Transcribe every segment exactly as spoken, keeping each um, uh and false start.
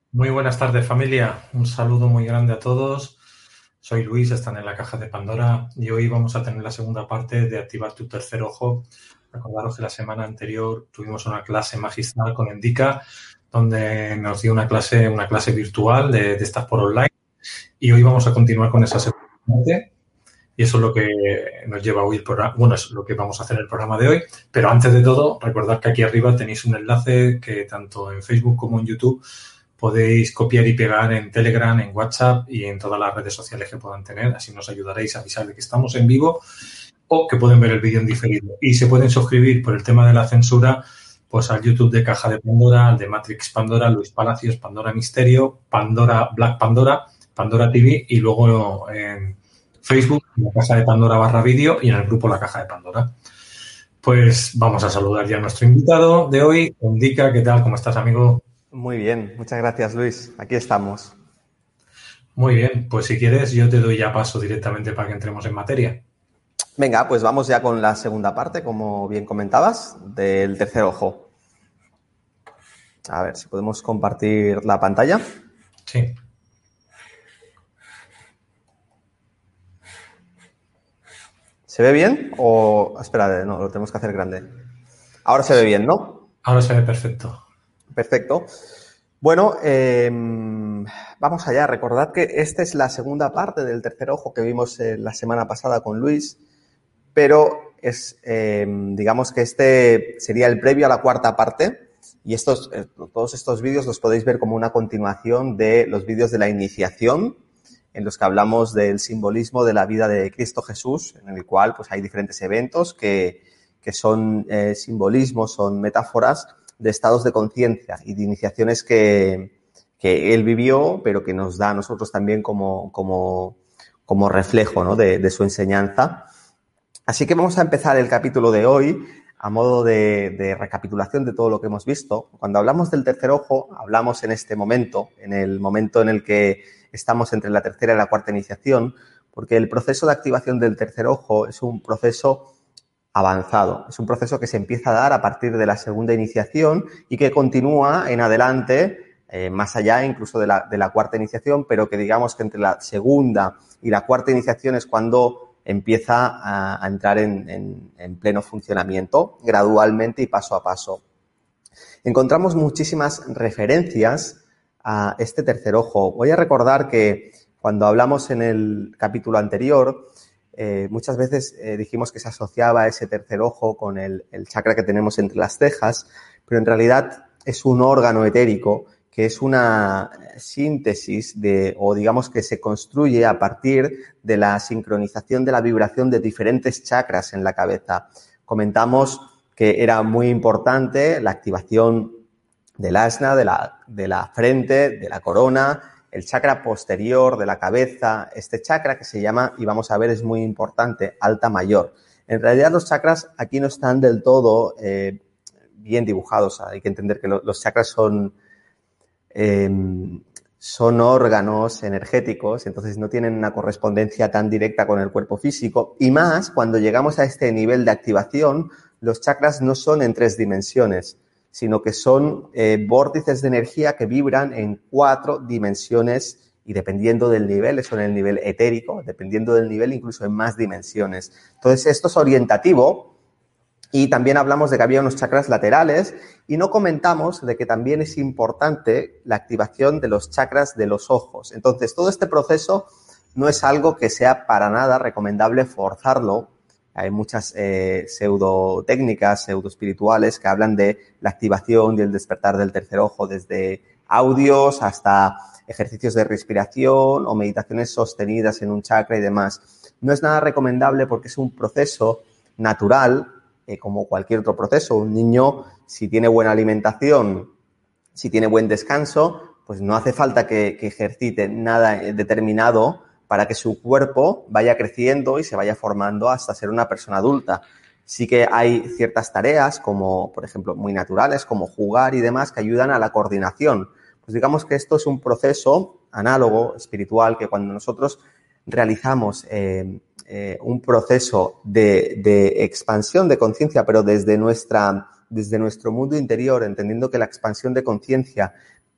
Muy buenas tardes, familia. Un saludo muy grande a todos. Soy Luis, están en la caja de Pandora y hoy vamos a tener la segunda parte de Activar tu tercer ojo. Recordaros que la semana anterior tuvimos una clase magistral con Endica, donde nos dio una clase, una clase virtual de, de estas por online, y hoy vamos a continuar con esa segunda parte. Y eso es lo que nos lleva hoy el programa. Bueno, es lo que vamos a hacer en el programa de hoy. Pero antes de todo, recordad que aquí arriba tenéis un enlace que tanto en Facebook como en YouTube podéis copiar y pegar en Telegram, en WhatsApp y en todas las redes sociales que puedan tener. Así nos ayudaréis a avisar de que estamos en vivo o que pueden ver el vídeo en diferido. Y se pueden suscribir por el tema de la censura pues al YouTube de Caja de Pandora, al de Matrix Pandora, Luis Palacios, Pandora Misterio, Pandora Black Pandora, Pandora T V y luego en Facebook, en la Caja de Pandora barra vídeo y en el grupo La Caja de Pandora. Pues vamos a saludar ya a nuestro invitado de hoy, Endica. ¿Qué tal? ¿Cómo estás, amigo? Muy bien, muchas gracias, Luis. Aquí estamos. Muy bien, pues si quieres yo te doy ya paso directamente para que entremos en materia. Venga, pues vamos ya con la segunda parte, como bien comentabas, del tercer ojo. A ver si podemos compartir la pantalla. Sí. ¿Se ve bien? O, espera, no, lo tenemos que hacer grande. Ahora se ve bien, ¿no? Ahora se ve perfecto. Perfecto. Bueno, eh, vamos allá. Recordad que esta es la segunda parte del tercer ojo que vimos eh, la semana pasada con Luis, pero es, eh, digamos que este sería el previo a la cuarta parte y estos, eh, todos estos vídeos los podéis ver como una continuación de los vídeos de la iniciación en los que hablamos del simbolismo de la vida de Cristo Jesús, en el cual pues hay diferentes eventos que, que son eh, simbolismos, son metáforas de estados de conciencia y de iniciaciones que, que él vivió, pero que nos da a nosotros también como, como, como reflejo, ¿no?, de, de su enseñanza. Así que vamos a empezar el capítulo de hoy a modo de, de recapitulación de todo lo que hemos visto. Cuando hablamos del tercer ojo, hablamos en este momento, en el momento en el que estamos entre la tercera y la cuarta iniciación, porque el proceso de activación del tercer ojo es un proceso avanzado. Es un proceso que se empieza a dar a partir de la segunda iniciación y que continúa en adelante, eh, más allá incluso de la, de la cuarta iniciación, pero que digamos que entre la segunda y la cuarta iniciación es cuando empieza a, a entrar en, en, en pleno funcionamiento, gradualmente y paso a paso. Encontramos muchísimas referencias a este tercer ojo. Voy a recordar que cuando hablamos en el capítulo anterior, eh, muchas veces eh, dijimos que se asociaba ese tercer ojo con el, el chakra que tenemos entre las cejas, pero en realidad es un órgano etérico que es una síntesis de, o digamos que se construye a partir de la sincronización de la vibración de diferentes chakras en la cabeza. Comentamos que era muy importante la activación del asna, de la, de la frente, de la corona, el chakra posterior de la cabeza, este chakra que se llama, y vamos a ver, es muy importante, alta mayor. En realidad los chakras aquí no están del todo eh, bien dibujados. Hay que entender que lo, los chakras son Eh, son órganos energéticos, entonces no tienen una correspondencia tan directa con el cuerpo físico, y más cuando llegamos a este nivel de activación, los chakras no son en tres dimensiones, sino que son eh, vórtices de energía que vibran en cuatro dimensiones y dependiendo del nivel, eso en el nivel etérico, dependiendo del nivel incluso en más dimensiones. Entonces esto es orientativo. Y también hablamos de que había unos chakras laterales y no comentamos de que también es importante la activación de los chakras de los ojos. Entonces, todo este proceso no es algo que sea para nada recomendable forzarlo. Hay muchas eh, pseudotécnicas, pseudoespirituales que hablan de la activación y el despertar del tercer ojo, desde audios hasta ejercicios de respiración o meditaciones sostenidas en un chakra y demás. No es nada recomendable porque es un proceso natural, Eh, como cualquier otro proceso. Un niño, si tiene buena alimentación, si tiene buen descanso, pues no hace falta que, que ejercite nada determinado para que su cuerpo vaya creciendo y se vaya formando hasta ser una persona adulta. Sí que hay ciertas tareas, como por ejemplo muy naturales, como jugar y demás, que ayudan a la coordinación. Pues digamos que esto es un proceso análogo, espiritual, que cuando nosotros realizamos eh, eh, un proceso de, de expansión de conciencia, pero desde, nuestra, desde nuestro mundo interior, entendiendo que la expansión de conciencia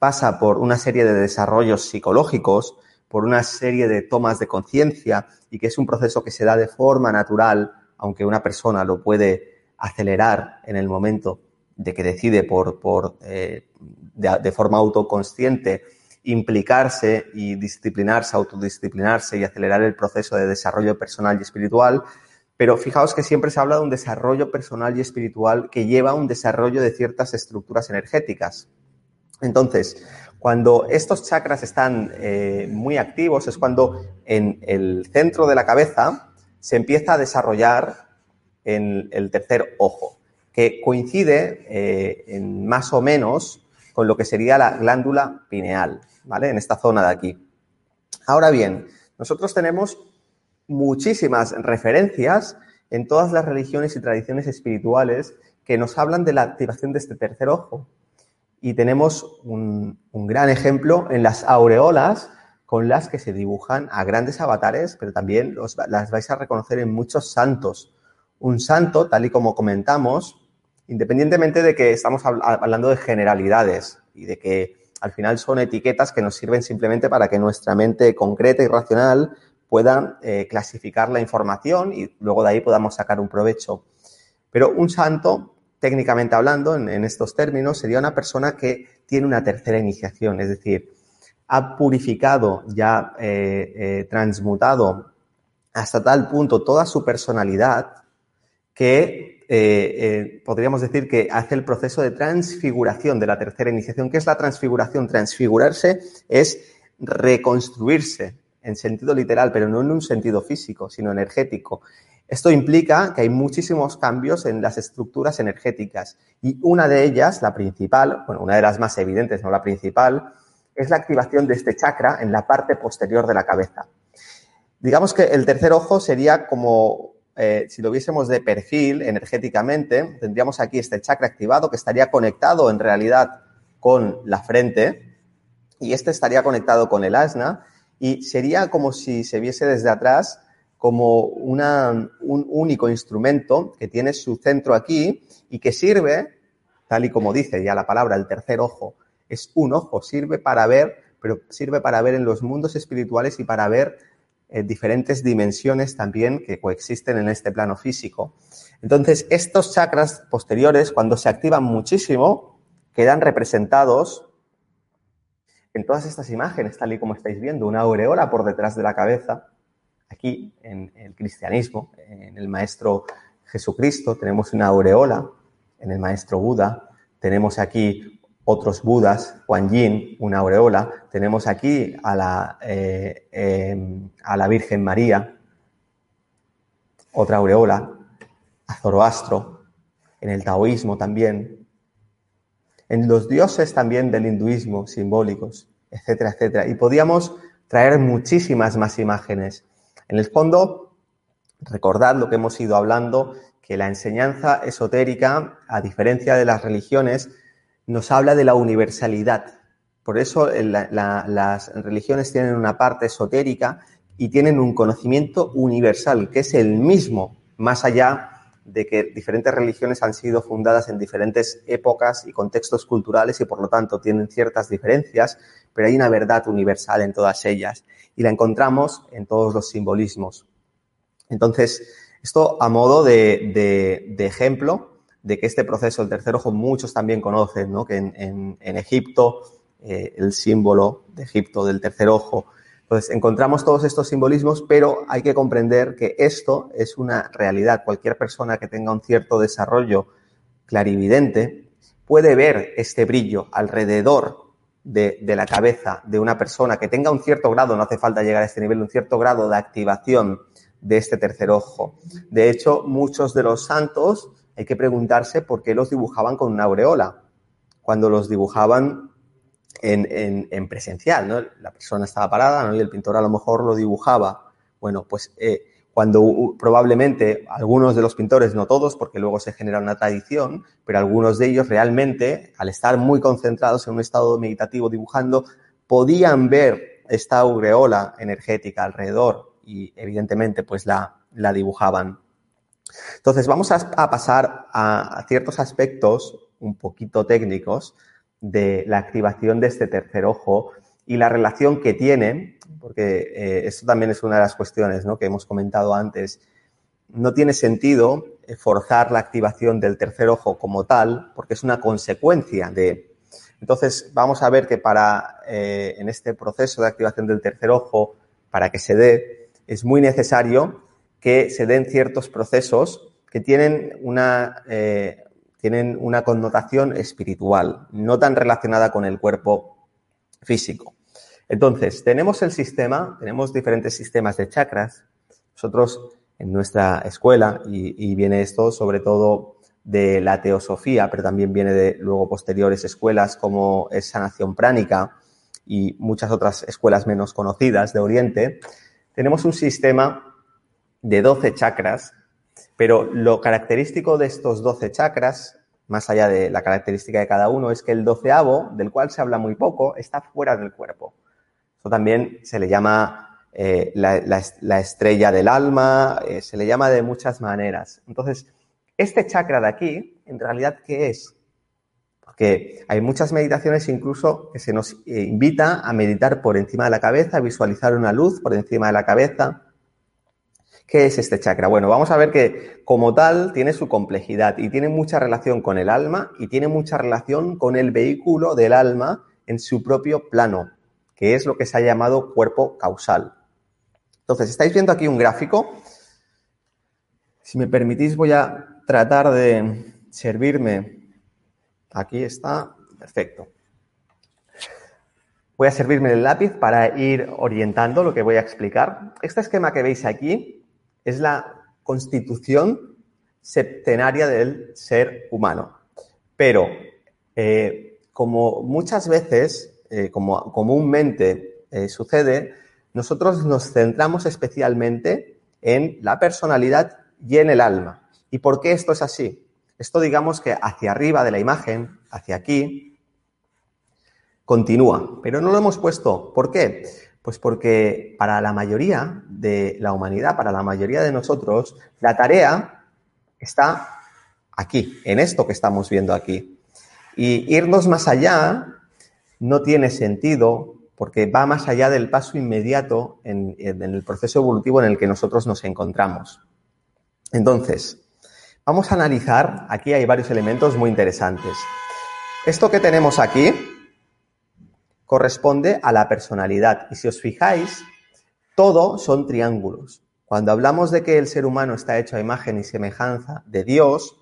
pasa por una serie de desarrollos psicológicos, por una serie de tomas de conciencia y que es un proceso que se da de forma natural, aunque una persona lo puede acelerar en el momento de que decide por, por eh, de, de forma autoconsciente implicarse y disciplinarse, autodisciplinarse y acelerar el proceso de desarrollo personal y espiritual. Pero fijaos que siempre se habla de un desarrollo personal y espiritual que lleva a un desarrollo de ciertas estructuras energéticas. Entonces, cuando estos chakras están eh, muy activos es cuando en el centro de la cabeza se empieza a desarrollar en el tercer ojo, que coincide eh, en más o menos con lo que sería la glándula pineal, ¿vale? En esta zona de aquí. Ahora bien, nosotros tenemos muchísimas referencias en todas las religiones y tradiciones espirituales que nos hablan de la activación de este tercer ojo. Y tenemos un, un gran ejemplo en las aureolas con las que se dibujan a grandes avatares, pero también los, las vais a reconocer en muchos santos. Un santo, tal y como comentamos, independientemente de que estamos hablando de generalidades y de que al final son etiquetas que nos sirven simplemente para que nuestra mente concreta y racional pueda eh, clasificar la información y luego de ahí podamos sacar un provecho. Pero un santo, técnicamente hablando, en, en estos términos, sería una persona que tiene una tercera iniciación, es decir, ha purificado, ya eh, eh, transmutado hasta tal punto toda su personalidad que eh, eh, podríamos decir que hace el proceso de transfiguración de la tercera iniciación. ¿Qué es la transfiguración? Transfigurarse es reconstruirse en sentido literal, pero no en un sentido físico, sino energético. Esto implica que hay muchísimos cambios en las estructuras energéticas y una de ellas, la principal, bueno, una de las más evidentes, no la principal, es la activación de este chakra en la parte posterior de la cabeza. Digamos que el tercer ojo sería como, eh, si lo viésemos de perfil energéticamente, tendríamos aquí este chakra activado que estaría conectado en realidad con la frente y este estaría conectado con el asna y sería como si se viese desde atrás como una, un único instrumento que tiene su centro aquí y que sirve, tal y como dice ya la palabra, el tercer ojo, es un ojo, sirve para ver, pero sirve para ver en los mundos espirituales y para ver eh, diferentes dimensiones también que coexisten en este plano físico. Entonces, estos chakras posteriores, cuando se activan muchísimo, quedan representados en todas estas imágenes, tal y como estáis viendo, una aureola por detrás de la cabeza. Aquí, en el cristianismo, en el Maestro Jesucristo, tenemos una aureola, en el Maestro Buda, tenemos aquí otros Budas, Kuan Yin, una aureola, tenemos aquí a la, eh, eh, a la Virgen María, otra aureola, a Zoroastro, en el taoísmo también, en los dioses también del hinduismo simbólicos, etcétera, etcétera. Y podíamos traer muchísimas más imágenes. En el fondo, recordad lo que hemos ido hablando, que la enseñanza esotérica, a diferencia de las religiones, nos habla de la universalidad. Por eso la, la, las religiones tienen una parte esotérica y tienen un conocimiento universal, que es el mismo, más allá de que diferentes religiones han sido fundadas en diferentes épocas y contextos culturales y, por lo tanto, tienen ciertas diferencias, pero hay una verdad universal en todas ellas y la encontramos en todos los simbolismos. Entonces, esto a modo de, de, de ejemplo de que este proceso, el tercer ojo, muchos también conocen, ¿no? Que en, en, en Egipto, eh, el símbolo de Egipto del tercer ojo. Entonces, encontramos todos estos simbolismos, pero hay que comprender que esto es una realidad. Cualquier persona que tenga un cierto desarrollo clarividente puede ver este brillo alrededor de, de la cabeza de una persona que tenga un cierto grado, no hace falta llegar a este nivel, un cierto grado de activación de este tercer ojo. De hecho, muchos de los santos, hay que preguntarse por qué los dibujaban con una aureola, cuando los dibujaban en, en, en presencial, ¿no? La persona estaba parada, ¿no? Y el pintor a lo mejor lo dibujaba. Bueno, pues eh, cuando uh, probablemente algunos de los pintores, no todos, porque luego se genera una tradición, pero algunos de ellos realmente, al estar muy concentrados en un estado meditativo dibujando, podían ver esta aureola energética alrededor y evidentemente pues la, la dibujaban. Entonces vamos a, a pasar a, a ciertos aspectos un poquito técnicos de la activación de este tercer ojo y la relación que tiene, porque eh, esto también es una de las cuestiones, ¿no?, que hemos comentado antes. No tiene sentido forzar la activación del tercer ojo como tal, porque es una consecuencia de... Entonces, vamos a ver que para, eh, en este proceso de activación del tercer ojo, para que se dé, es muy necesario que se den ciertos procesos que tienen una, eh, tienen una connotación espiritual, no tan relacionada con el cuerpo físico. Entonces, tenemos el sistema, tenemos diferentes sistemas de chakras. Nosotros, en nuestra escuela, y, y viene esto sobre todo de la teosofía, pero también viene de luego posteriores escuelas como es sanación pránica y muchas otras escuelas menos conocidas de Oriente, tenemos un sistema de doce chakras, pero lo característico de estos doce chakras, más allá de la característica de cada uno, es que el doceavo, del cual se habla muy poco, está fuera del cuerpo. Eso también se le llama eh, la, la, la estrella del alma, eh, se le llama de muchas maneras. Entonces, este chakra de aquí, en realidad, ¿qué es? Porque hay muchas meditaciones incluso que se nos eh, invita a meditar por encima de la cabeza, a visualizar una luz por encima de la cabeza. ¿Qué es este chakra? Bueno, vamos a ver que como tal tiene su complejidad y tiene mucha relación con el alma y tiene mucha relación con el vehículo del alma en su propio plano, que es lo que se ha llamado cuerpo causal. Entonces, estáis viendo aquí un gráfico. Si me permitís, voy a tratar de servirme. Aquí está, perfecto. Voy a servirme el lápiz para ir orientando lo que voy a explicar. Este esquema que veis aquí es la constitución septenaria del ser humano. Pero, eh, como muchas veces, eh, como comúnmente eh, sucede, nosotros nos centramos especialmente en la personalidad y en el alma. ¿Y por qué esto es así? Esto, digamos que hacia arriba de la imagen, hacia aquí, continúa, pero no lo hemos puesto. ¿Por qué? Pues porque para la mayoría de la humanidad, para la mayoría de nosotros, la tarea está aquí, en esto que estamos viendo aquí. Y irnos más allá no tiene sentido porque va más allá del paso inmediato en, en el proceso evolutivo en el que nosotros nos encontramos. Entonces, vamos a analizar, aquí hay varios elementos muy interesantes. Esto que tenemos aquí corresponde a la personalidad. Y si os fijáis, todo son triángulos. Cuando hablamos de que el ser humano está hecho a imagen y semejanza de Dios,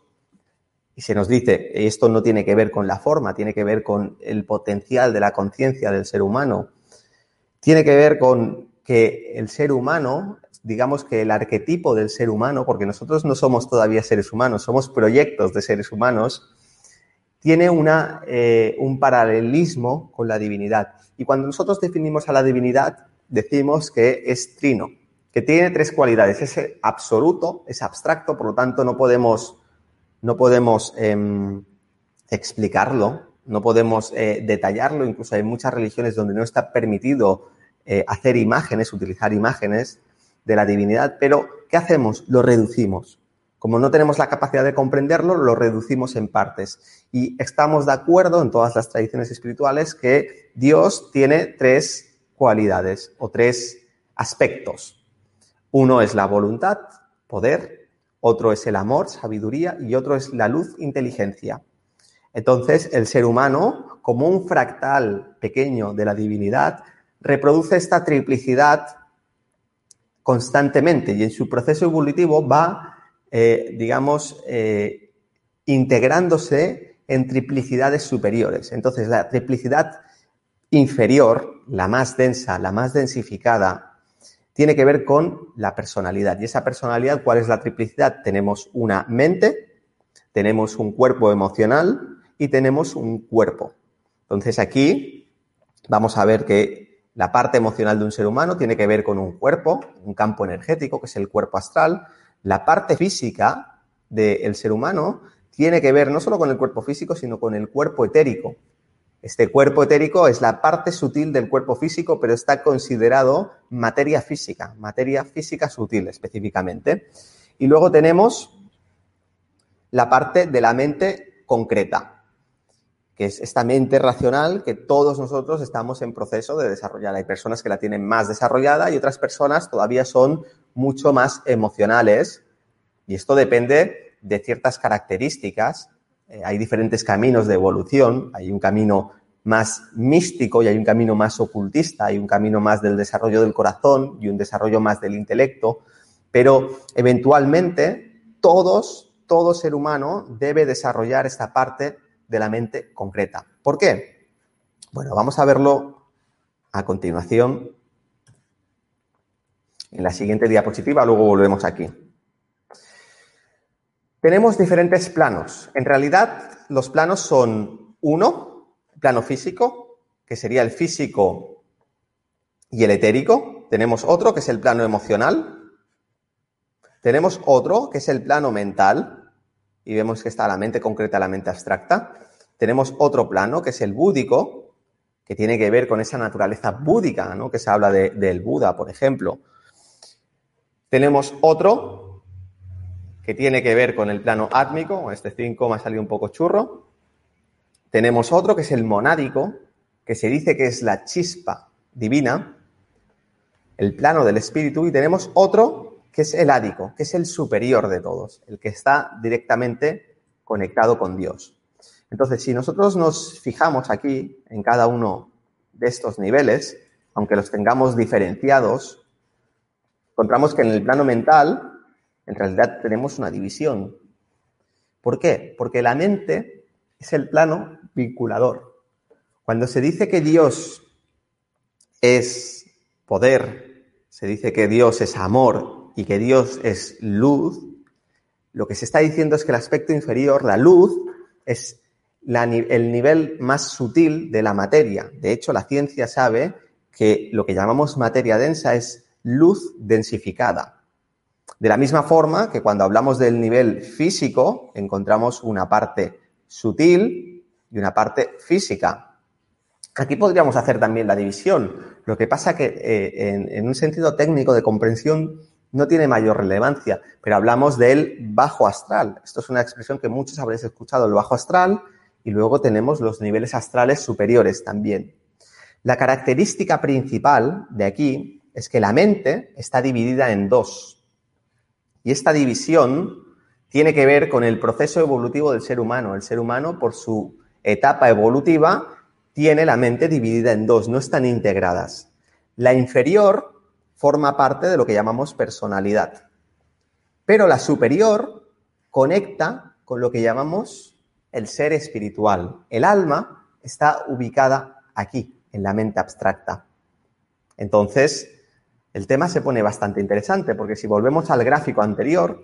y se nos dice, esto no tiene que ver con la forma, tiene que ver con el potencial de la conciencia del ser humano, tiene que ver con que el ser humano, digamos que el arquetipo del ser humano, porque nosotros no somos todavía seres humanos, somos proyectos de seres humanos, tiene una, eh, un paralelismo con la divinidad. Y cuando nosotros definimos a la divinidad, decimos que es trino, que tiene tres cualidades. Es absoluto, es abstracto, por lo tanto no podemos, no podemos eh, explicarlo, no podemos eh, detallarlo. Incluso hay muchas religiones donde no está permitido eh, hacer imágenes, utilizar imágenes de la divinidad. Pero, ¿qué hacemos? Lo reducimos. Como no tenemos la capacidad de comprenderlo, lo reducimos en partes. Y estamos de acuerdo en todas las tradiciones espirituales que Dios tiene tres cualidades o tres aspectos. Uno es la voluntad, poder, otro es el amor, sabiduría, y otro es la luz, inteligencia. Entonces, el ser humano, como un fractal pequeño de la divinidad, reproduce esta triplicidad constantemente y en su proceso evolutivo va Eh, digamos, eh, integrándose en triplicidades superiores. Entonces, la triplicidad inferior, la más densa, la más densificada, tiene que ver con la personalidad. Y esa personalidad, ¿cuál es la triplicidad? Tenemos una mente, tenemos un cuerpo emocional y tenemos un cuerpo. Entonces, aquí vamos a ver que la parte emocional de un ser humano tiene que ver con un cuerpo, un campo energético, que es el cuerpo astral. La parte física del ser humano tiene que ver no solo con el cuerpo físico, sino con el cuerpo etérico. Este cuerpo etérico es la parte sutil del cuerpo físico, pero está considerado materia física, materia física sutil específicamente. Y luego tenemos la parte de la mente concreta, que es esta mente racional que todos nosotros estamos en proceso de desarrollar. Hay personas que la tienen más desarrollada y otras personas todavía son mucho más emocionales, y esto depende de ciertas características. Eh, hay diferentes caminos de evolución, hay un camino más místico y hay un camino más ocultista, hay un camino más del desarrollo del corazón y un desarrollo más del intelecto, pero eventualmente todos, todo ser humano debe desarrollar esta parte de la mente concreta. ¿Por qué? Bueno, vamos a verlo a continuación en la siguiente diapositiva, luego volvemos aquí. Tenemos diferentes planos. En realidad, los planos son uno, plano físico, que sería el físico y el etérico. Tenemos otro, que es el plano emocional. Tenemos otro, que es el plano mental. Y vemos que está la mente concreta, la mente abstracta. Tenemos otro plano, que es el búdico, que tiene que ver con esa naturaleza búdica, ¿no? Que se habla de, del Buda, por ejemplo. Tenemos otro, que tiene que ver con el plano átmico. Este cinco me ha salido un poco churro. Tenemos otro, que es el monádico, que se dice que es la chispa divina, el plano del espíritu. Y tenemos otro, que es el ádico, que es el superior de todos, el que está directamente conectado con Dios. Entonces, si nosotros nos fijamos aquí en cada uno de estos niveles, aunque los tengamos diferenciados, encontramos que en el plano mental, en realidad tenemos una división. ¿Por qué? Porque la mente es el plano vinculador. Cuando se dice que Dios es poder, se dice que Dios es amor y que Dios es luz, lo que se está diciendo es que el aspecto inferior, la luz, es la, el nivel más sutil de la materia. De hecho, la ciencia sabe que lo que llamamos materia densa es luz densificada. De la misma forma que cuando hablamos del nivel físico, encontramos una parte sutil y una parte física. Aquí podríamos hacer también la división. Lo que pasa que eh, en, en un sentido técnico de comprensión no tiene mayor relevancia, pero hablamos del bajo astral. Esto es una expresión que muchos habréis escuchado, el bajo astral, y luego tenemos los niveles astrales superiores también. La característica principal de aquí es que la mente está dividida en dos. Y esta división tiene que ver con el proceso evolutivo del ser humano. El ser humano, por su etapa evolutiva, tiene la mente dividida en dos, no están integradas. La inferior forma parte de lo que llamamos personalidad, pero la superior conecta con lo que llamamos el ser espiritual. El alma está ubicada aquí, en la mente abstracta. Entonces, el tema se pone bastante interesante, porque si volvemos al gráfico anterior,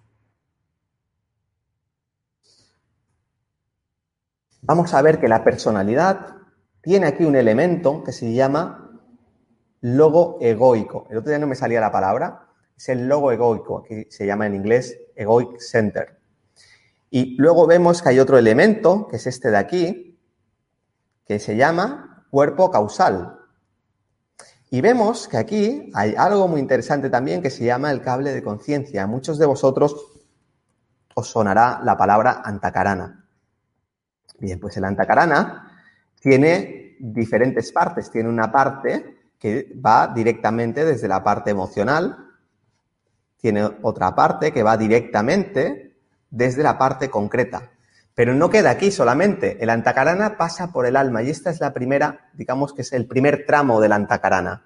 vamos a ver que la personalidad tiene aquí un elemento que se llama logo egoico. El otro día no me salía la palabra, es el logo egoico, que se llama en inglés egoic center. Y luego vemos que hay otro elemento, que es este de aquí, que se llama cuerpo causal. Y vemos que aquí hay algo muy interesante también que se llama el cable de conciencia. A muchos de vosotros os sonará la palabra antakarana. Bien, pues el antakarana tiene diferentes partes. Tiene una parte que va directamente desde la parte emocional, tiene otra parte que va directamente desde la parte concreta. Pero no queda aquí solamente, el antakarana pasa por el alma y esta es la primera, digamos que es el primer tramo del antakarana.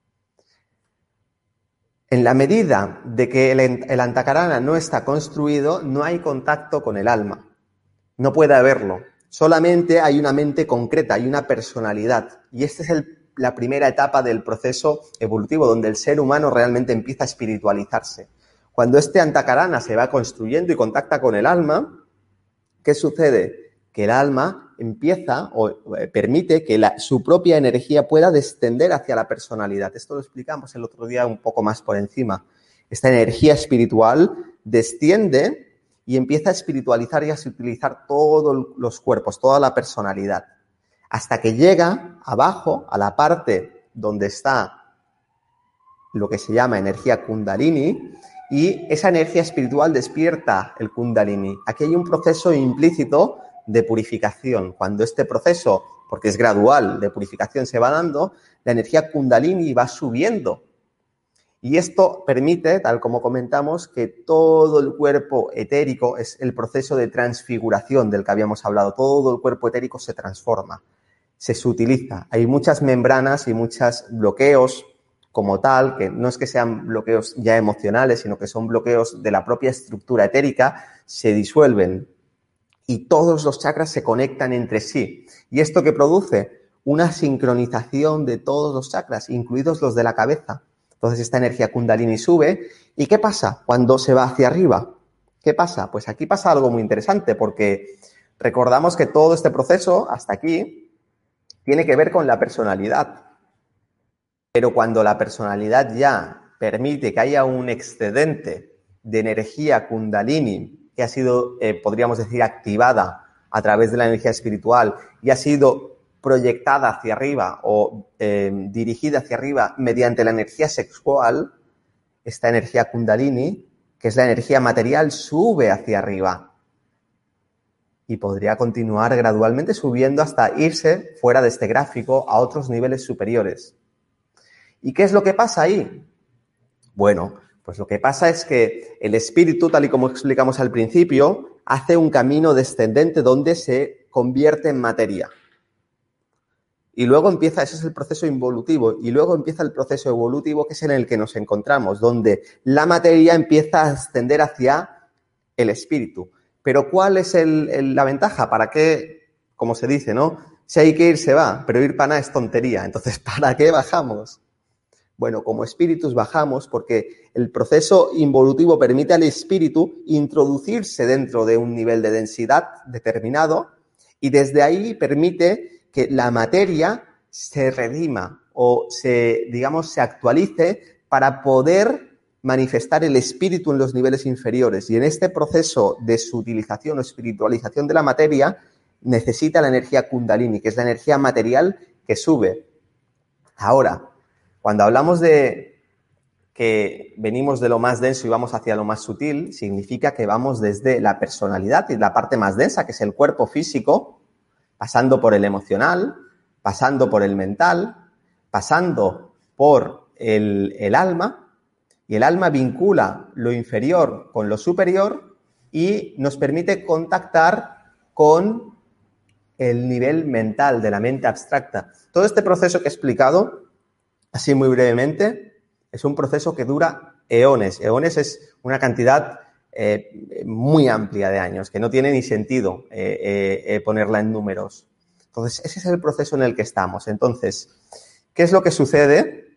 En la medida de que el, el antakarana no está construido, no hay contacto con el alma, no puede haberlo. Solamente hay una mente concreta, hay una personalidad y esta es el la primera etapa del proceso evolutivo, donde el ser humano realmente empieza a espiritualizarse. Cuando este antakarana se va construyendo y contacta con el alma, ¿qué sucede? Que el alma empieza o eh, permite que la, su propia energía pueda descender hacia la personalidad. Esto lo explicamos el otro día un poco más por encima. Esta energía espiritual desciende y empieza a espiritualizar y a utilizar todos los cuerpos, toda la personalidad, hasta que llega abajo, a la parte donde está lo que se llama energía kundalini, y esa energía espiritual despierta el kundalini. Aquí hay un proceso implícito de purificación. Cuando este proceso, porque es gradual, de purificación se va dando, la energía Kundalini va subiendo. Y esto permite, tal como comentamos, que todo el cuerpo etérico, es el proceso de transfiguración del que habíamos hablado, todo el cuerpo etérico se transforma, se sutiliza. Hay muchas membranas y muchos bloqueos como tal, que no es que sean bloqueos ya emocionales, sino que son bloqueos de la propia estructura etérica, se disuelven y todos los chakras se conectan entre sí. ¿Y esto qué produce? Una sincronización de todos los chakras, incluidos los de la cabeza. Entonces esta energía Kundalini sube. ¿Y qué pasa cuando se va hacia arriba? ¿Qué pasa? Pues aquí pasa algo muy interesante, porque recordamos que todo este proceso, hasta aquí, tiene que ver con la personalidad. Pero cuando la personalidad ya permite que haya un excedente de energía Kundalini que ha sido, eh, podríamos decir, activada a través de la energía espiritual y ha sido proyectada hacia arriba o eh, dirigida hacia arriba mediante la energía sexual, esta energía Kundalini, que es la energía material, sube hacia arriba y podría continuar gradualmente subiendo hasta irse fuera de este gráfico a otros niveles superiores. ¿Y qué es lo que pasa ahí? Bueno, pues lo que pasa es que el espíritu, tal y como explicamos al principio, hace un camino descendente donde se convierte en materia. Y luego empieza, ese es el proceso involutivo, y luego empieza el proceso evolutivo, que es en el que nos encontramos, donde la materia empieza a ascender hacia el espíritu. Pero ¿cuál es el, el, la ventaja? ¿Para qué? Como se dice, ¿no? Si hay que ir, se va, pero ir para nada es tontería. Entonces, ¿para qué bajamos? Bueno, como espíritus bajamos porque el proceso involutivo permite al espíritu introducirse dentro de un nivel de densidad determinado y desde ahí permite que la materia se redima o se, digamos, se actualice para poder manifestar el espíritu en los niveles inferiores. Y en este proceso de sutilización o espiritualización de la materia necesita la energía Kundalini, que es la energía material que sube. Ahora, cuando hablamos de que venimos de lo más denso y vamos hacia lo más sutil, significa que vamos desde la personalidad y la parte más densa, que es el cuerpo físico, pasando por el emocional, pasando por el mental, pasando por el, el alma, y el alma vincula lo inferior con lo superior y nos permite contactar con el nivel mental, de la mente abstracta. Todo este proceso que he explicado, así muy brevemente, es un proceso que dura eones. Eones es una cantidad eh, muy amplia de años, que no tiene ni sentido eh, eh, ponerla en números. Entonces, ese es el proceso en el que estamos. Entonces, ¿qué es lo que sucede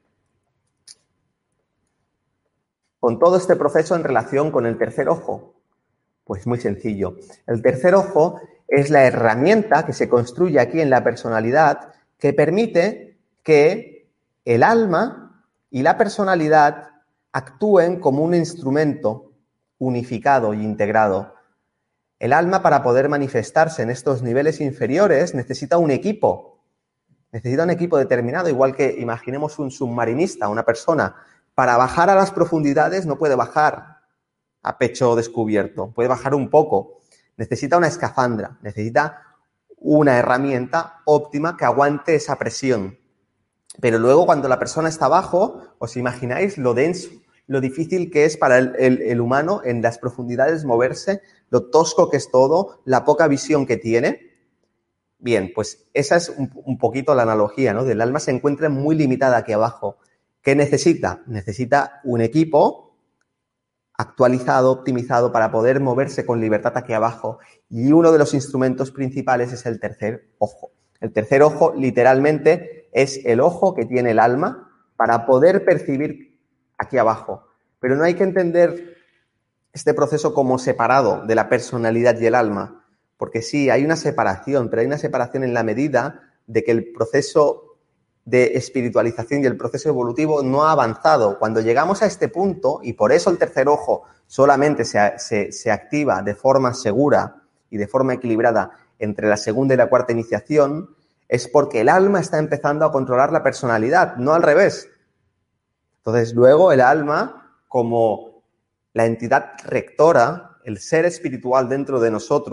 con todo este proceso en relación con el tercer ojo? Pues muy sencillo. El tercer ojo es la herramienta que se construye aquí en la personalidad que permite que el alma y la personalidad actúen como un instrumento unificado y integrado. El alma, para poder manifestarse en estos niveles inferiores, necesita un equipo. Necesita un equipo determinado, igual que imaginemos un submarinista, una persona. Para bajar a las profundidades no puede bajar a pecho descubierto, puede bajar un poco. Necesita una escafandra, necesita una herramienta óptima que aguante esa presión. Pero luego, cuando la persona está abajo, os imagináis lo denso, lo difícil que es para el, el, el humano en las profundidades moverse, lo tosco que es todo, la poca visión que tiene. Bien, pues esa es un, un poquito la analogía, ¿no? Del alma se encuentra muy limitada aquí abajo. ¿Qué necesita? Necesita un equipo actualizado, optimizado para poder moverse con libertad aquí abajo. Y uno de los instrumentos principales es el tercer ojo. El tercer ojo, literalmente, es el ojo que tiene el alma para poder percibir aquí abajo. Pero no hay que entender este proceso como separado de la personalidad y el alma, porque sí, hay una separación, pero hay una separación en la medida de que el proceso de espiritualización y el proceso evolutivo no ha avanzado. Cuando llegamos a este punto, y por eso el tercer ojo solamente se, se, se activa de forma segura y de forma equilibrada entre la segunda y la cuarta iniciación, es porque el alma está empezando a controlar la personalidad, no al revés. Entonces, luego el alma, como la entidad rectora, el ser espiritual dentro de nosotros,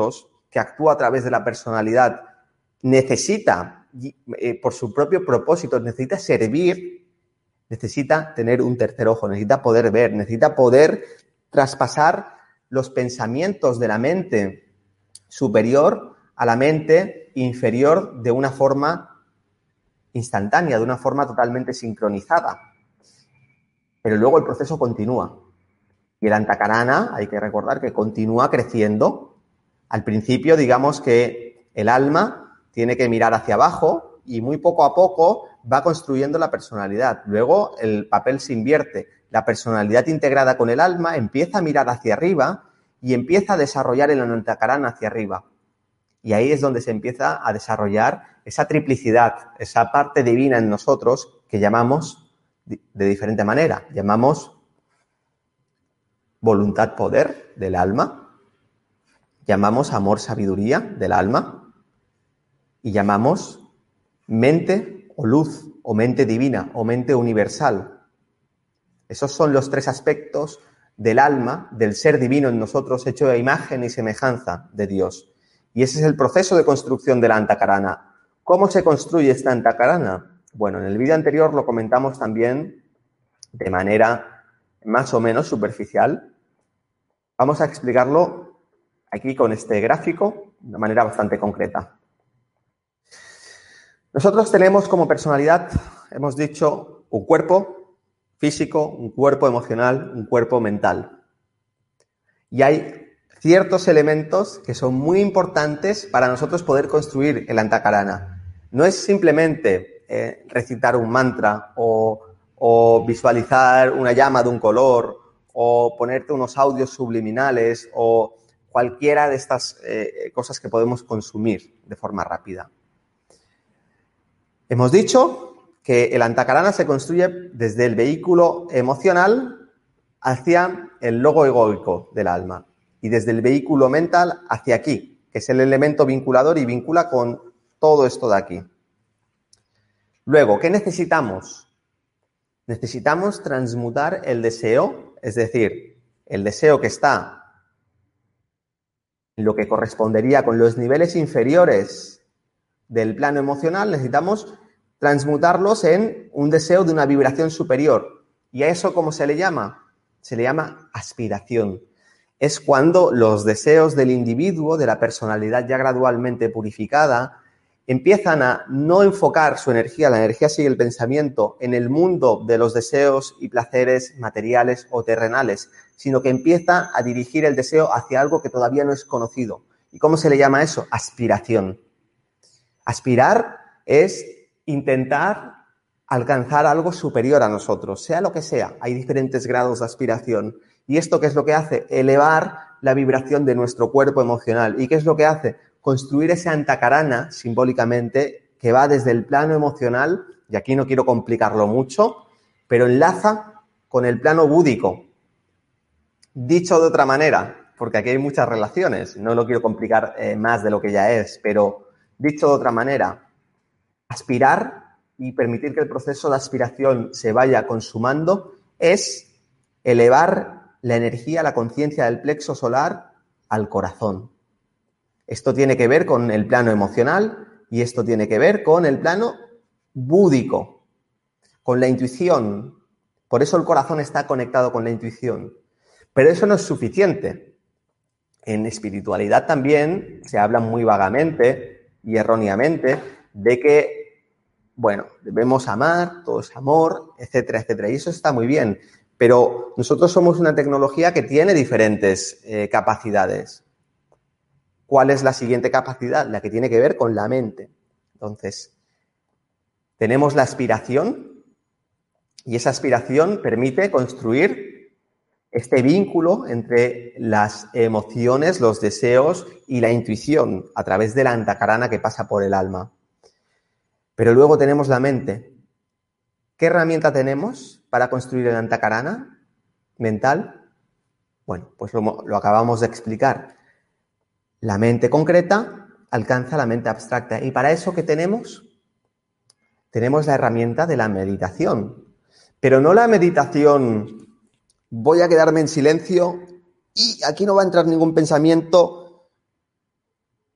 que actúa a través de la personalidad necesita, eh, por su propio propósito, necesita servir, necesita tener un tercer ojo, necesita poder ver, necesita poder traspasar los pensamientos de la mente superior a la mente inferior de una forma instantánea, de una forma totalmente sincronizada. Pero luego el proceso continúa. Y el Antakarana, hay que recordar que continúa creciendo. Al principio, digamos que el alma tiene que mirar hacia abajo y muy poco a poco va construyendo la personalidad. Luego el papel se invierte. La personalidad integrada con el alma empieza a mirar hacia arriba y empieza a desarrollar el Antakarana hacia arriba. Y ahí es donde se empieza a desarrollar esa triplicidad, esa parte divina en nosotros que llamamos de diferente manera. Llamamos voluntad-poder del alma, llamamos amor-sabiduría del alma y llamamos mente o luz o mente divina o mente universal. Esos son los tres aspectos del alma, del ser divino en nosotros, hecho de imagen y semejanza de Dios. Y ese es el proceso de construcción de la Antakarana. ¿Cómo se construye esta Antakarana? Bueno, en el vídeo anterior lo comentamos también de manera más o menos superficial. Vamos a explicarlo aquí con este gráfico de manera bastante concreta. Nosotros tenemos como personalidad, hemos dicho, un cuerpo físico, un cuerpo emocional, un cuerpo mental. Y hay ciertos elementos que son muy importantes para nosotros poder construir el Antakarana. No es simplemente eh, recitar un mantra o, o visualizar una llama de un color o ponerte unos audios subliminales o cualquiera de estas eh, cosas que podemos consumir de forma rápida. Hemos dicho que el Antakarana se construye desde el vehículo emocional hacia el logo egoico del alma y desde el vehículo mental hacia aquí, que es el elemento vinculador y vincula con todo esto de aquí. Luego, ¿qué necesitamos? Necesitamos transmutar el deseo, es decir, el deseo que está en lo que correspondería con los niveles inferiores del plano emocional, necesitamos transmutarlos en un deseo de una vibración superior. ¿Y a eso cómo se le llama? Se le llama aspiración. Es cuando los deseos del individuo, de la personalidad ya gradualmente purificada, empiezan a no enfocar su energía, la energía sigue el pensamiento, en el mundo de los deseos y placeres materiales o terrenales, sino que empieza a dirigir el deseo hacia algo que todavía no es conocido. ¿Y cómo se le llama eso? Aspiración. Aspirar es intentar alcanzar algo superior a nosotros, sea lo que sea. Hay diferentes grados de aspiración. ¿Y esto qué es lo que hace? Elevar la vibración de nuestro cuerpo emocional. ¿Y qué es lo que hace? Construir ese Antakarana, simbólicamente, que va desde el plano emocional, y aquí no quiero complicarlo mucho, pero enlaza con el plano búdico. Dicho de otra manera, porque aquí hay muchas relaciones, no lo quiero complicar eh, más de lo que ya es, pero dicho de otra manera, aspirar y permitir que el proceso de aspiración se vaya consumando es elevar la energía, la conciencia del plexo solar al corazón. Esto tiene que ver con el plano emocional y esto tiene que ver con el plano búdico, con la intuición. Por eso el corazón está conectado con la intuición. Pero eso no es suficiente. En espiritualidad también se habla muy vagamente y erróneamente de que, bueno, debemos amar, todo es amor, etcétera, etcétera. Y eso está muy bien. Pero nosotros somos una tecnología que tiene diferentes eh, capacidades. ¿Cuál es la siguiente capacidad? La que tiene que ver con la mente. Entonces, tenemos la aspiración y esa aspiración permite construir este vínculo entre las emociones, los deseos y la intuición a través de la Antakarana que pasa por el alma. Pero luego tenemos la mente. ¿Qué herramienta tenemos para construir el Antakarana mental? Bueno, pues lo, lo acabamos de explicar. La mente concreta alcanza la mente abstracta. ¿Y para eso qué tenemos? Tenemos la herramienta de la meditación. Pero no la meditación, voy a quedarme en silencio y aquí no va a entrar ningún pensamiento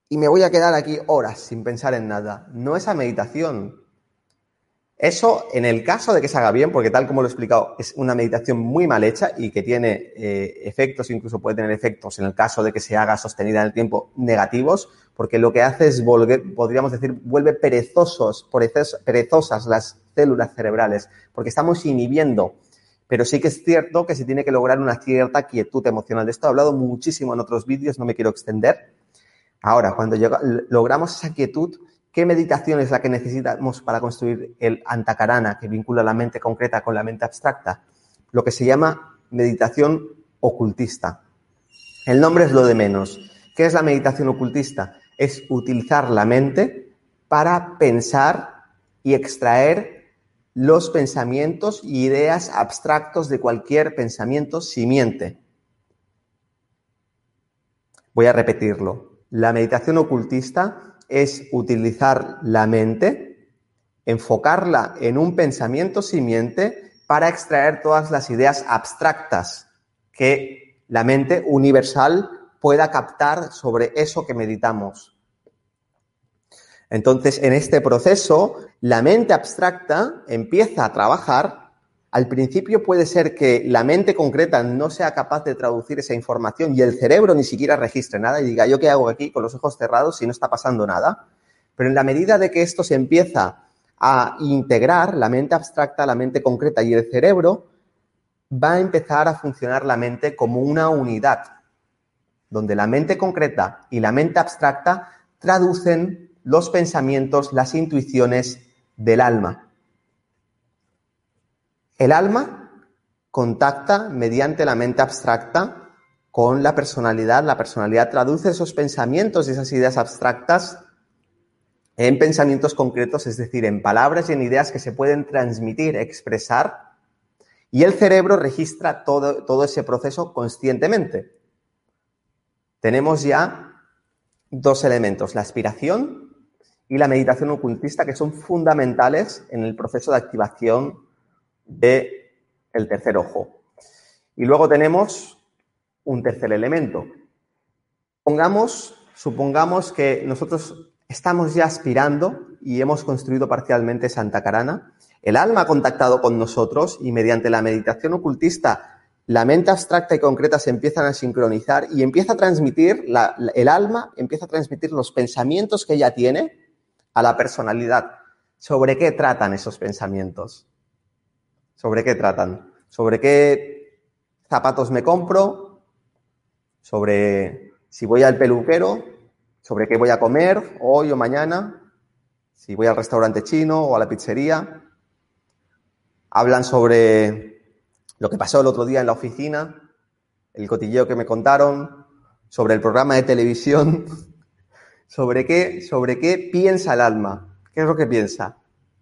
y me voy a quedar aquí horas sin pensar en nada. No es a meditación. Eso, en el caso de que se haga bien, porque tal como lo he explicado, es una meditación muy mal hecha y que tiene eh, efectos, incluso puede tener efectos en el caso de que se haga sostenida en el tiempo, negativos, porque lo que hace es, volver, podríamos decir, vuelve perezosos, perezosas las células cerebrales, porque estamos inhibiendo. Pero sí que es cierto que se tiene que lograr una cierta quietud emocional. De esto he hablado muchísimo en otros vídeos, no me quiero extender. Ahora, cuando llega, logramos esa quietud, ¿qué meditación es la que necesitamos para construir el antakarana, que vincula la mente concreta con la mente abstracta? Lo que se llama meditación ocultista. El nombre es lo de menos. ¿Qué es la meditación ocultista? Es utilizar la mente para pensar y extraer los pensamientos y ideas abstractos de cualquier pensamiento simiente. Voy a repetirlo. La meditación ocultista es utilizar la mente, enfocarla en un pensamiento simiente para extraer todas las ideas abstractas que la mente universal pueda captar sobre eso que meditamos. Entonces, en este proceso, la mente abstracta empieza a trabajar. Al principio puede ser que la mente concreta no sea capaz de traducir esa información y el cerebro ni siquiera registre nada y diga, ¿yo qué hago aquí con los ojos cerrados si no está pasando nada? Pero en la medida de que esto se empieza a integrar, la mente abstracta, la mente concreta y el cerebro, va a empezar a funcionar la mente como una unidad, donde la mente concreta y la mente abstracta traducen los pensamientos, las intuiciones del alma. El alma contacta mediante la mente abstracta con la personalidad. La personalidad traduce esos pensamientos y esas ideas abstractas en pensamientos concretos, es decir, en palabras y en ideas que se pueden transmitir, expresar, y el cerebro registra todo, todo ese proceso conscientemente. Tenemos ya dos elementos, la aspiración y la meditación ocultista, que son fundamentales en el proceso de activación del tercer ojo. Y luego tenemos un tercer elemento. Supongamos, supongamos que nosotros estamos ya aspirando y hemos construido parcialmente esa antakarana. El alma ha contactado con nosotros y mediante la meditación ocultista la mente abstracta y concreta se empiezan a sincronizar y empieza a transmitir, la, la, el alma empieza a transmitir los pensamientos que ella tiene a la personalidad. ¿Sobre qué tratan esos pensamientos? ¿Sobre qué tratan? ¿Sobre qué zapatos me compro? ¿Sobre si voy al peluquero? ¿Sobre qué voy a comer hoy o mañana? ¿Si voy al restaurante chino o a la pizzería? Hablan sobre lo que pasó el otro día en la oficina, el cotilleo que me contaron, sobre el programa de televisión. ¿Sobre qué, sobre qué piensa el alma? ¿Qué es lo que piensa?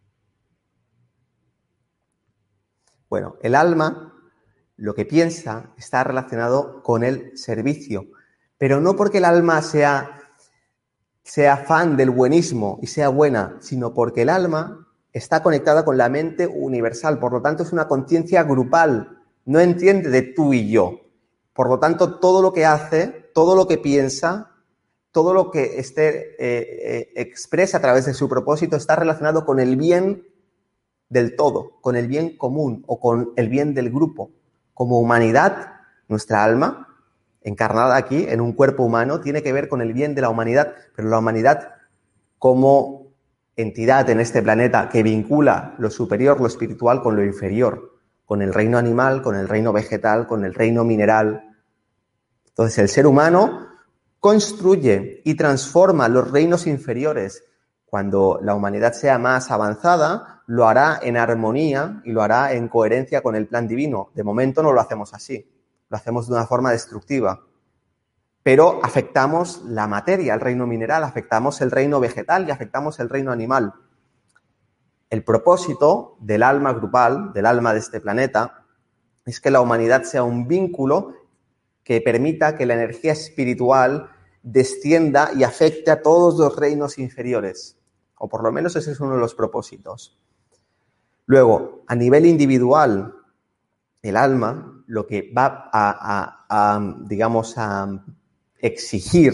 Bueno, el alma, lo que piensa, está relacionado con el servicio, pero no porque el alma sea, sea fan del buenismo y sea buena, sino porque el alma está conectada con la mente universal, por lo tanto es una conciencia grupal, no entiende de tú y yo. Por lo tanto, todo lo que hace, todo lo que piensa, todo lo que esté, eh, eh, expresa a través de su propósito está relacionado con el bien del todo, con el bien común o con el bien del grupo. Como humanidad, nuestra alma, encarnada aquí en un cuerpo humano, tiene que ver con el bien de la humanidad, pero la humanidad como entidad en este planeta que vincula lo superior, lo espiritual con lo inferior, con el reino animal, con el reino vegetal, con el reino mineral. Entonces el ser humano construye y transforma los reinos inferiores. Cuando la humanidad sea más avanzada, lo hará en armonía y lo hará en coherencia con el plan divino. De momento no lo hacemos así, lo hacemos de una forma destructiva. Pero afectamos la materia, el reino mineral, afectamos el reino vegetal y afectamos el reino animal. El propósito del alma grupal, del alma de este planeta, es que la humanidad sea un vínculo que permita que la energía espiritual descienda y afecte a todos los reinos inferiores. O por lo menos ese es uno de los propósitos. Luego, a nivel individual, el alma lo que va a, a, a digamos, a exigir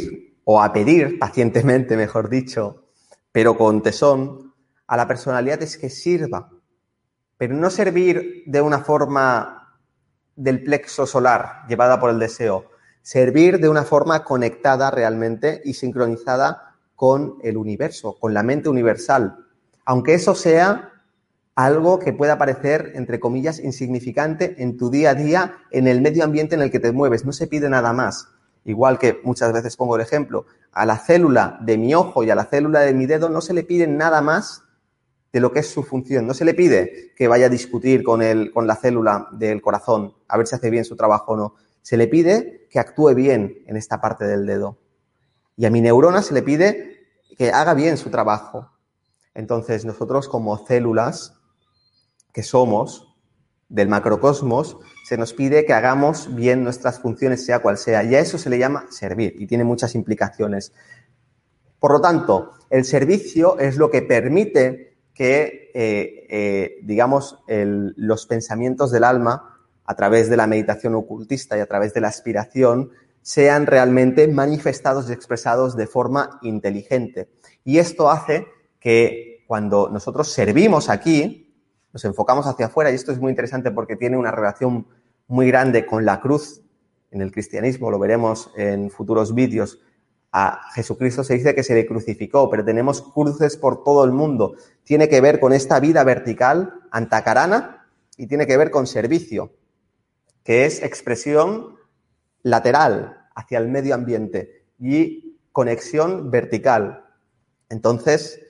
o a pedir, pacientemente, mejor dicho, pero con tesón, a la personalidad es que sirva. Pero no servir de una forma del plexo solar, llevada por el deseo. Servir de una forma conectada realmente y sincronizada con el universo, con la mente universal. Aunque eso sea algo que pueda parecer, entre comillas, insignificante en tu día a día, en el medio ambiente en el que te mueves. No se pide nada más. Igual que muchas veces pongo el ejemplo, a la célula de mi ojo y a la célula de mi dedo no se le pide nada más de lo que es su función. No se le pide que vaya a discutir con, el, con la célula del corazón a ver si hace bien su trabajo o no. Se le pide que actúe bien en esta parte del dedo. Y a mi neurona se le pide que haga bien su trabajo. Entonces, nosotros como células que somos del macrocosmos, se nos pide que hagamos bien nuestras funciones, sea cual sea. Y a eso se le llama servir y tiene muchas implicaciones. Por lo tanto, el servicio es lo que permite que, eh, eh, digamos, el, los pensamientos del alma, a través de la meditación ocultista y a través de la aspiración, sean realmente manifestados y expresados de forma inteligente. Y esto hace que cuando nosotros servimos aquí, nos enfocamos hacia afuera, y esto es muy interesante porque tiene una relación muy grande con la cruz en el cristianismo, lo veremos en futuros vídeos. A Jesucristo se dice que se le crucificó, pero tenemos cruces por todo el mundo. Tiene que ver con esta vida vertical, antacarana, y tiene que ver con servicio, que es expresión lateral hacia el medio ambiente y conexión vertical. Entonces,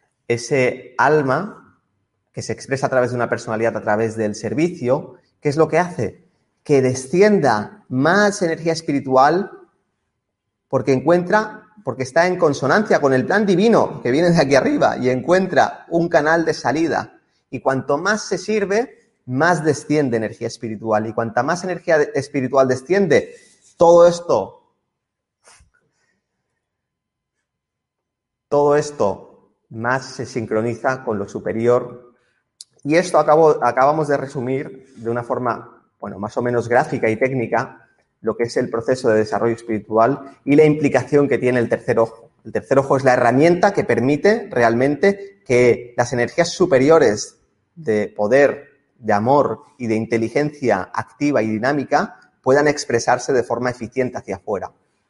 ese alma que se expresa a través de una personalidad, a través del servicio, ¿qué es lo que hace? Que descienda más energía espiritual porque encuentra, porque está en consonancia con el plan divino que viene de aquí arriba y encuentra un canal de salida. Y cuanto más se sirve, más desciende energía espiritual. Y cuanta más energía espiritual desciende, todo esto, todo esto más se sincroniza con lo superior. Y esto acabo, acabamos de resumir de una forma, bueno, más o menos gráfica y técnica, lo que es el proceso de desarrollo espiritual y la implicación que tiene el tercer ojo. El tercer ojo es la herramienta que permite realmente que las energías superiores de poder, de amor y de inteligencia activa y dinámica puedan expresarse de forma eficiente hacia afuera.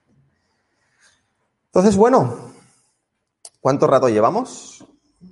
Entonces, bueno, ¿cuánto rato llevamos?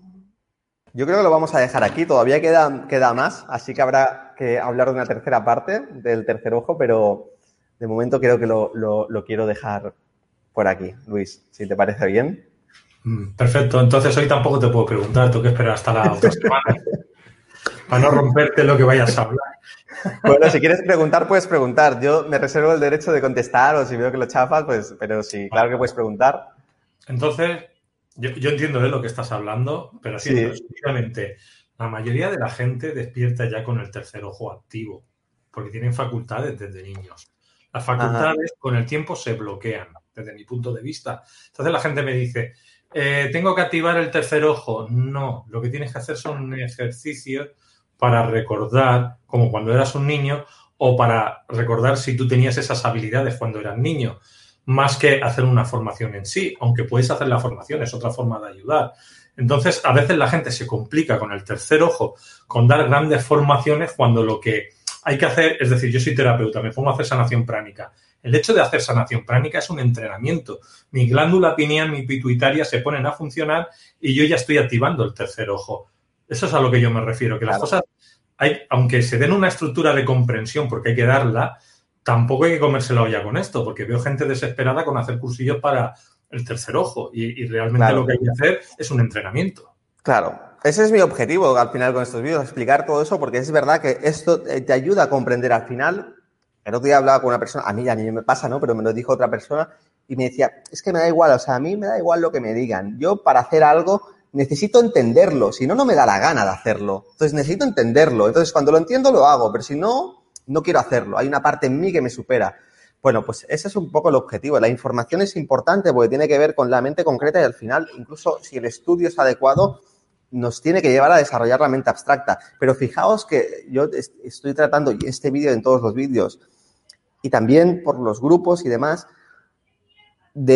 Yo creo que lo vamos a dejar aquí, todavía queda, queda más, así que habrá que hablar de una tercera parte del tercer ojo, pero de momento creo que lo, lo, lo quiero dejar por aquí. Luis, si te parece bien. Perfecto, entonces hoy tampoco te puedo preguntar, tengo que esperar hasta la otra semana para no romperte lo que vayas a hablar. Bueno, si quieres preguntar, puedes preguntar. Yo me reservo el derecho de contestar o si veo que lo chafas, pues, pero sí, claro que puedes preguntar. Entonces, yo, yo entiendo de lo que estás hablando, pero sí, sí. Efectivamente, la mayoría de la gente despierta ya con el tercer ojo activo, porque tienen facultades desde niños. Las facultades Ajá. con el tiempo se bloquean, desde mi punto de vista. Entonces la gente me dice, eh, ¿tengo que activar el tercer ojo? No, lo que tienes que hacer son ejercicios para recordar, como cuando eras un niño, o para recordar si tú tenías esas habilidades cuando eras niño, más que hacer una formación en sí, aunque puedes hacer la formación, es otra forma de ayudar. Entonces, a veces la gente se complica con el tercer ojo, con dar grandes formaciones, cuando lo que hay que hacer, es decir, yo soy terapeuta, me pongo a hacer sanación pránica. El hecho de hacer sanación pránica es un entrenamiento. Mi glándula pineal, mi pituitaria se ponen a funcionar y yo ya estoy activando el tercer ojo. Eso es a lo que yo me refiero, que las claro. cosas, hay, aunque se den una estructura de comprensión, porque hay que darla, tampoco hay que comerse la olla con esto, porque veo gente desesperada con hacer cursillos para el tercer ojo y, y realmente claro. lo que hay que hacer es un entrenamiento. Claro, ese es mi objetivo al final con estos vídeos, explicar todo eso, porque es verdad que esto te ayuda a comprender al final. El otro día hablaba con una persona, a mí ya ni me pasa, ¿no? Pero me lo dijo otra persona y me decía, es que me da igual, o sea, a mí me da igual lo que me digan. Yo para hacer algo necesito entenderlo, si no, no me da la gana de hacerlo. Entonces necesito entenderlo. Entonces cuando lo entiendo lo hago, pero si no, no quiero hacerlo. Hay una parte en mí que me supera. Bueno, pues ese es un poco el objetivo. La información es importante porque tiene que ver con la mente concreta y al final, incluso si el estudio es adecuado, nos tiene que llevar a desarrollar la mente abstracta. Pero fijaos que yo estoy tratando este vídeo en todos los vídeos y también por los grupos y demás, de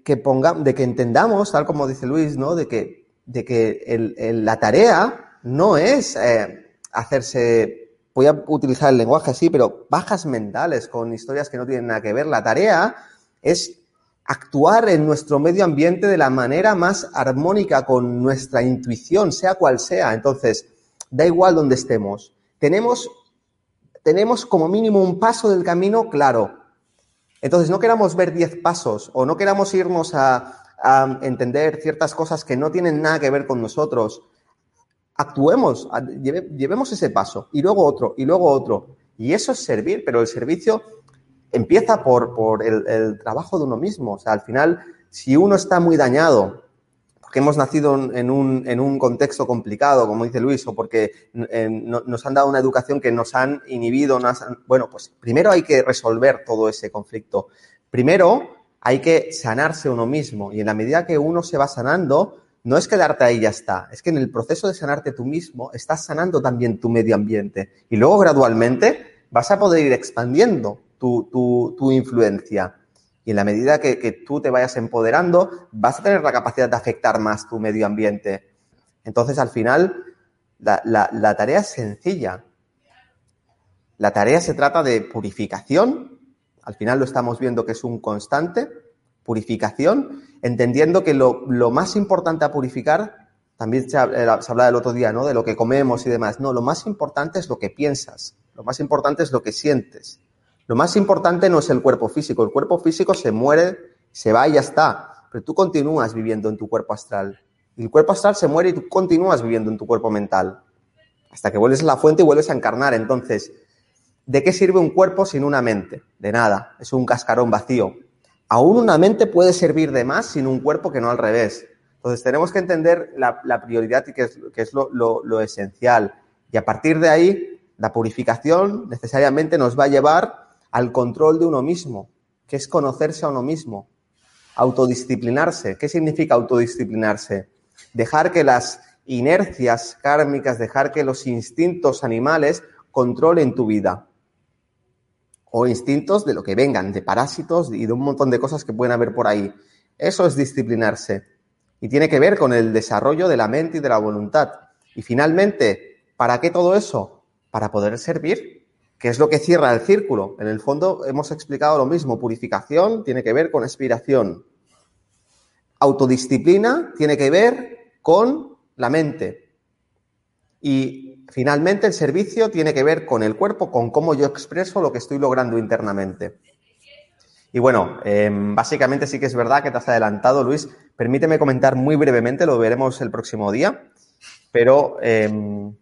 que, ponga, de que entendamos, tal como dice Luis, ¿no? De que, de que el, el, la tarea no es eh, hacerse, voy a utilizar el lenguaje así, pero bajas mentales con historias que no tienen nada que ver. La tarea es actuar en nuestro medio ambiente de la manera más armónica con nuestra intuición, sea cual sea. Entonces, da igual donde estemos. Tenemos, tenemos como mínimo un paso del camino claro. Entonces, no queramos ver diez pasos o no queramos irnos a, a entender ciertas cosas que no tienen nada que ver con nosotros. Actuemos, lleve, llevemos ese paso y luego otro y luego otro. Y eso es servir, pero el servicio empieza por, por el, el trabajo de uno mismo. O sea, al final, si uno está muy dañado porque hemos nacido en un, en un contexto complicado, como dice Luis, o porque eh, no, nos han dado una educación que nos han inhibido, nos han, bueno, pues primero hay que resolver todo ese conflicto. Primero hay que sanarse uno mismo y en la medida que uno se va sanando, no es quedarte ahí y ya está, es que en el proceso de sanarte tú mismo estás sanando también tu medio ambiente y luego gradualmente vas a poder ir expandiendo tu, tu, tu influencia. Y en la medida que, que tú te vayas empoderando, vas a tener la capacidad de afectar más tu medio ambiente. Entonces, al final, la, la, la tarea es sencilla. La tarea se trata de purificación. Al final lo estamos viendo que es un constante. Purificación, entendiendo que lo, lo más importante a purificar, también se, habla, se hablaba el otro día, ¿no? De lo que comemos y demás. No, lo más importante es lo que piensas. Lo más importante es lo que sientes. Lo más importante no es el cuerpo físico. El cuerpo físico se muere, se va y ya está. Pero tú continúas viviendo en tu cuerpo astral. Y el cuerpo astral se muere y tú continúas viviendo en tu cuerpo mental. Hasta que vuelves a la fuente y vuelves a encarnar. Entonces, ¿de qué sirve un cuerpo sin una mente? De nada. Es un cascarón vacío. Aún una mente puede servir de más sin un cuerpo que no al revés. Entonces, tenemos que entender la, la prioridad y que es, que es lo, lo, lo esencial. Y a partir de ahí, la purificación necesariamente nos va a llevar al control de uno mismo, que es conocerse a uno mismo, autodisciplinarse. ¿Qué significa autodisciplinarse? Dejar que las inercias kármicas, dejar que los instintos animales controlen tu vida. O instintos de lo que vengan, de parásitos y de un montón de cosas que pueden haber por ahí. Eso es disciplinarse. Y tiene que ver con el desarrollo de la mente y de la voluntad. Y finalmente, ¿para qué todo eso? Para poder servir. ¿Qué es lo que cierra el círculo? En el fondo hemos explicado lo mismo. Purificación tiene que ver con aspiración. Autodisciplina tiene que ver con la mente. Y finalmente el servicio tiene que ver con el cuerpo, con cómo yo expreso lo que estoy logrando internamente. Y bueno, eh, básicamente sí que es verdad que te has adelantado, Luis. Permíteme comentar muy brevemente, lo veremos el próximo día. Pero... Eh,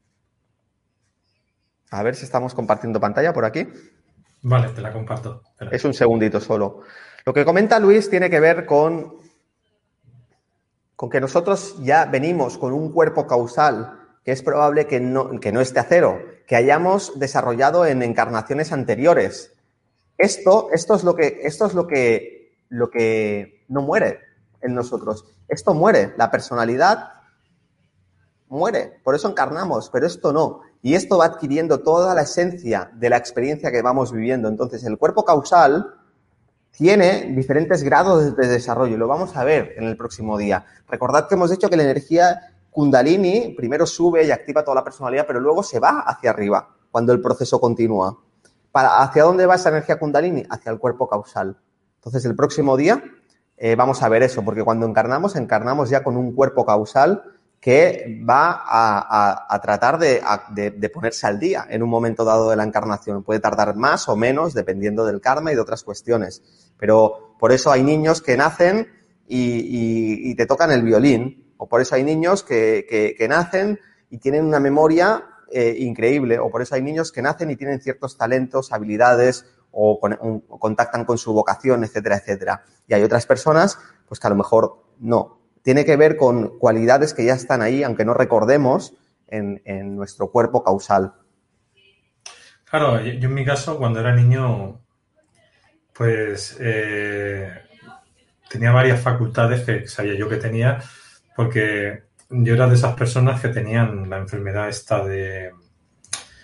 A ver si estamos compartiendo pantalla por aquí. Vale, te la comparto. Espera. Es un segundito solo. Lo que comenta Luis tiene que ver con, con que nosotros ya venimos con un cuerpo causal que es probable que no, que no esté a cero, que hayamos desarrollado en encarnaciones anteriores. Esto, esto es lo que, esto es lo que, lo que no muere en nosotros. Esto muere. La personalidad muere. Por eso encarnamos, pero esto no. Y esto va adquiriendo toda la esencia de la experiencia que vamos viviendo. Entonces, el cuerpo causal tiene diferentes grados de desarrollo. Lo vamos a ver en el próximo día. Recordad que hemos dicho que la energía Kundalini primero sube y activa toda la personalidad, pero luego se va hacia arriba cuando el proceso continúa. ¿Para, ¿Hacia dónde va esa energía Kundalini? Hacia el cuerpo causal. Entonces, el próximo día eh, vamos a ver eso, porque cuando encarnamos, encarnamos ya con un cuerpo causal que va a, a, a tratar de, a, de, de ponerse al día en un momento dado de la encarnación. Puede tardar más o menos, dependiendo del karma y de otras cuestiones. Pero por eso hay niños que nacen y, y, y te tocan el violín. O por eso hay niños que, que, que nacen y tienen una memoria eh, increíble. O por eso hay niños que nacen y tienen ciertos talentos, habilidades o, con, o contactan con su vocación, etcétera, etcétera. Y hay otras personas pues que a lo mejor no. Tiene que ver con cualidades que ya están ahí, aunque no recordemos, en, en nuestro cuerpo causal. Claro, yo en mi caso, cuando era niño, pues eh, tenía varias facultades que sabía yo que tenía, porque yo era de esas personas que tenían la enfermedad esta de...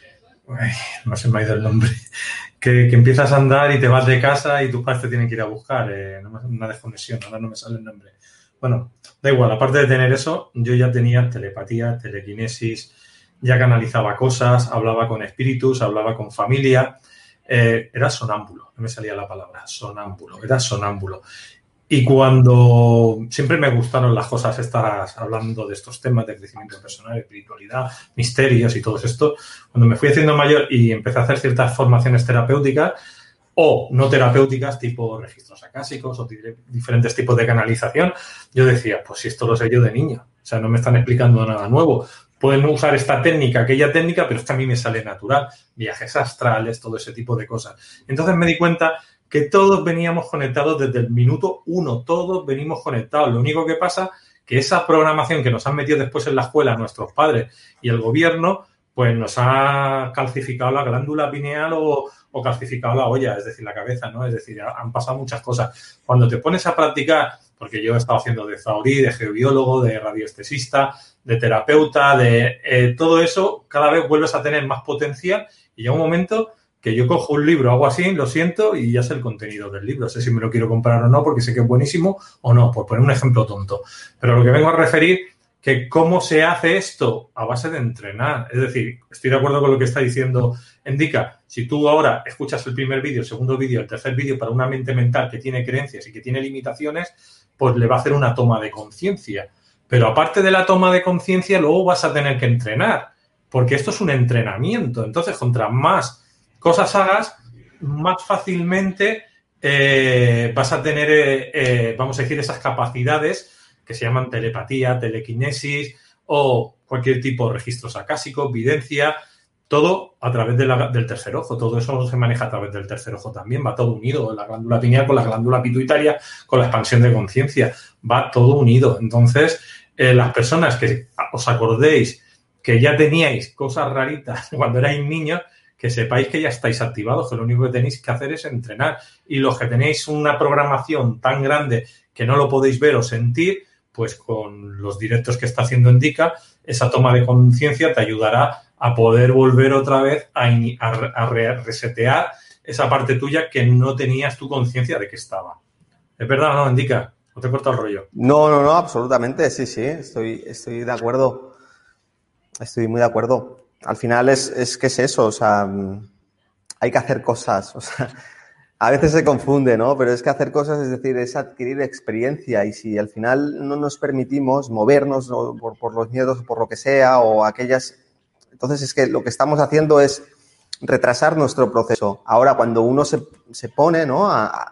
Ay, no se me ha ido el nombre. Que, que empiezas a andar y te vas de casa y tus padres te tienen que ir a buscar. Eh, no me, una desconexión, ahora no me sale el nombre. Bueno, da igual, aparte de tener eso, yo ya tenía telepatía, telequinesis, ya canalizaba cosas, hablaba con espíritus, hablaba con familia. Eh, era sonámbulo, no me salía la palabra, sonámbulo, era sonámbulo. Y cuando siempre me gustaron las cosas estas, hablando de estos temas de crecimiento personal, espiritualidad, misterios y todo esto, cuando me fui haciendo mayor y empecé a hacer ciertas formaciones terapéuticas o no terapéuticas, tipo registros acásicos o diferentes tipos de canalización, yo decía, pues si esto lo sé yo de niño, o sea, no me están explicando nada nuevo. Pueden usar esta técnica, aquella técnica, pero es que a mí me sale natural. Viajes astrales, todo ese tipo de cosas. Entonces me di cuenta que todos veníamos conectados desde el minuto uno, todos venimos conectados. Lo único que pasa que esa programación que nos han metido después en la escuela nuestros padres y el gobierno, pues nos ha calcificado la glándula pineal o, o calcificado la olla, es decir, la cabeza, ¿no? Es decir, han pasado muchas cosas. Cuando te pones a practicar, porque yo he estado haciendo de zaurí, de geobiólogo, de radioestesista, de terapeuta, de eh, todo eso, cada vez vuelves a tener más potencial y llega un momento que yo cojo un libro, hago así, lo siento y ya sé el contenido del libro. Sé si me lo quiero comprar o no porque sé que es buenísimo o no, por poner un ejemplo tonto. Pero lo que vengo a referir, que cómo se hace esto a base de entrenar. Es decir, estoy de acuerdo con lo que está diciendo Endika. Si tú ahora escuchas el primer vídeo, el segundo vídeo, el tercer vídeo para una mente mental que tiene creencias y que tiene limitaciones, pues le va a hacer una toma de conciencia. Pero aparte de la toma de conciencia, luego vas a tener que entrenar, porque esto es un entrenamiento. Entonces, contra más cosas hagas, más fácilmente eh, vas a tener, eh, eh, vamos a decir, esas capacidades que se llaman telepatía, telequinesis o cualquier tipo de registros acásicos, videncia, todo a través de la, del tercer ojo. Todo eso se maneja a través del tercer ojo también. Va todo unido, la glándula pineal con la glándula pituitaria, con la expansión de conciencia. Va todo unido. Entonces, eh, las personas que os acordéis que ya teníais cosas raritas cuando erais niños, que sepáis que ya estáis activados, que lo único que tenéis que hacer es entrenar. Y los que tenéis una programación tan grande que no lo podéis ver o sentir, pues con los directos que está haciendo Endika, esa toma de conciencia te ayudará a poder volver otra vez a, a, a resetear esa parte tuya que no tenías tu conciencia de que estaba. ¿Es verdad o no, Endika? ¿No te he cortado el rollo? No, no, no, absolutamente, sí, sí, estoy, estoy de acuerdo. Estoy muy de acuerdo. Al final es, es que es eso, o sea, hay que hacer cosas, o sea, a veces se confunde, ¿no? Pero es que hacer cosas, es decir, es adquirir experiencia y si al final no nos permitimos movernos ¿no? por, por los miedos o por lo que sea o aquellas... Entonces es que lo que estamos haciendo es retrasar nuestro proceso. Ahora, cuando uno se, se pone, ¿no? A, a,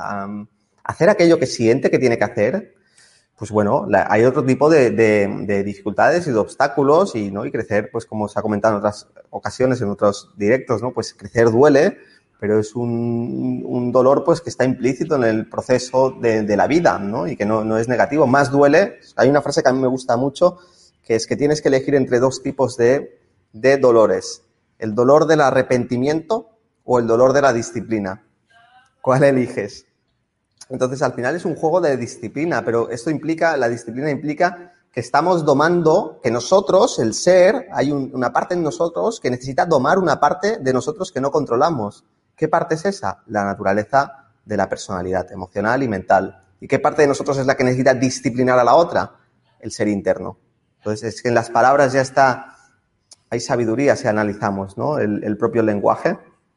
a hacer aquello que siente que tiene que hacer, pues bueno, la, hay otro tipo de, de, de dificultades y de obstáculos y, ¿no? Y crecer, pues como se ha comentado en otras ocasiones, en otros directos, ¿no? Pues crecer duele, pero es un, un dolor pues que está implícito en el proceso de, de la vida, ¿no? Y que no, no es negativo. Más duele, hay una frase que a mí me gusta mucho, que es que tienes que elegir entre dos tipos de, de dolores. El dolor del arrepentimiento o el dolor de la disciplina. ¿Cuál eliges? Entonces, al final es un juego de disciplina, pero esto implica, la disciplina implica que estamos domando, que nosotros, el ser, hay un, una parte en nosotros que necesita domar una parte de nosotros que no controlamos. ¿Qué parte es esa? La naturaleza de la personalidad emocional y mental. ¿Y qué parte de nosotros es la que necesita disciplinar a la otra? El ser interno. Entonces, es que en las palabras ya está, hay sabiduría si analizamos, ¿no? El, el propio lenguaje.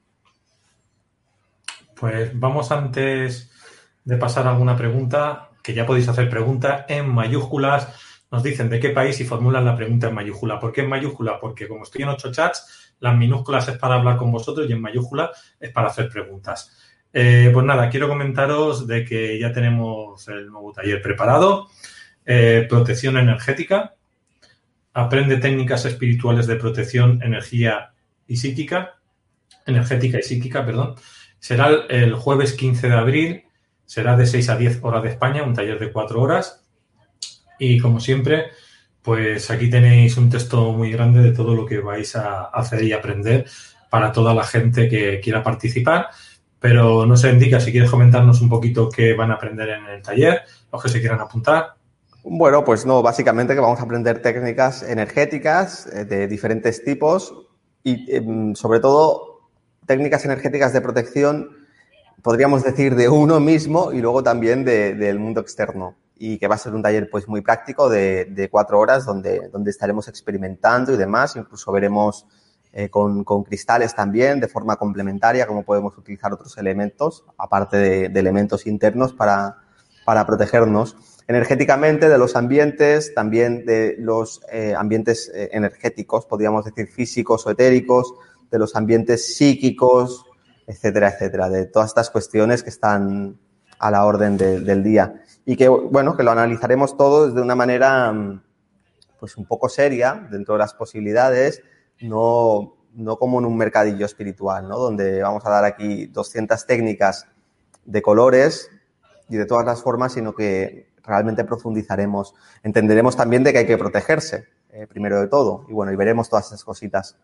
Pues vamos antes de pasar a alguna pregunta, que ya podéis hacer preguntas en mayúsculas. Nos dicen de qué país y formulan la pregunta en mayúscula. ¿Por qué en mayúscula? Porque como estoy en ocho chats, las minúsculas es para hablar con vosotros y en mayúsculas es para hacer preguntas. Eh, pues nada, quiero comentaros de que ya tenemos el nuevo taller preparado. Eh, protección energética. Aprende técnicas espirituales de protección, energía y psíquica. Energética y psíquica, perdón. Será el jueves quince de abril. Será de seis a diez horas de España, un taller de cuatro horas. Y como siempre, pues aquí tenéis un texto muy grande de todo lo que vais a hacer y aprender para toda la gente que quiera participar. Pero no sé, Endika, si quieres comentarnos un poquito qué van a aprender en el taller, los que se quieran apuntar. Bueno, pues no, básicamente que vamos a aprender técnicas energéticas de diferentes tipos y eh, sobre todo técnicas energéticas de protección, podríamos decir, de uno mismo y luego también de, del mundo externo. Y que va a ser un taller pues muy práctico de, de cuatro horas donde, donde estaremos experimentando y demás. Incluso veremos eh, con, con cristales también de forma complementaria cómo podemos utilizar otros elementos, aparte de, de elementos internos para, para protegernos energéticamente de los ambientes, también de los eh, ambientes eh, energéticos, podríamos decir físicos o etéricos, de los ambientes psíquicos, etcétera, etcétera, de todas estas cuestiones que están a la orden de, del día. Y que, bueno, que lo analizaremos todo de una manera, pues, un poco seria, dentro de las posibilidades, no, no como en un mercadillo espiritual, ¿no? Donde vamos a dar aquí doscientas técnicas de colores y de todas las formas, sino que realmente profundizaremos. Entenderemos también de que hay que protegerse, eh, primero de todo. Y, bueno, y veremos todas esas cositas.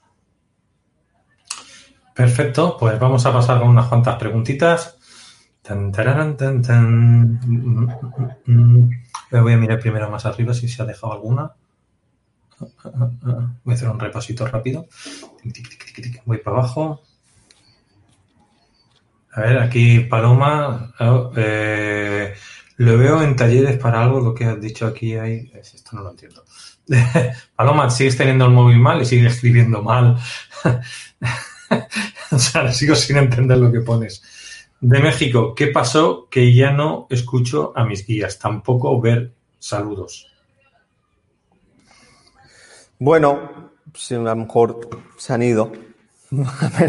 Perfecto, pues vamos a pasar con unas cuantas preguntitas. Tan, tararán, tan, tan. Mm, mm, mm. Voy a mirar primero más arriba si se ha dejado alguna. Voy a hacer un repasito rápido. Voy para abajo. A ver, aquí Paloma. Eh, lo veo en talleres para algo, lo que has dicho aquí. Hay, esto no lo entiendo. Paloma, sigues teniendo el móvil mal y sigues escribiendo mal. O sea, sigo sin entender lo que pones. De México, ¿qué pasó? Que ya no escucho a mis guías, tampoco ver saludos. Bueno, si a lo mejor se han ido. No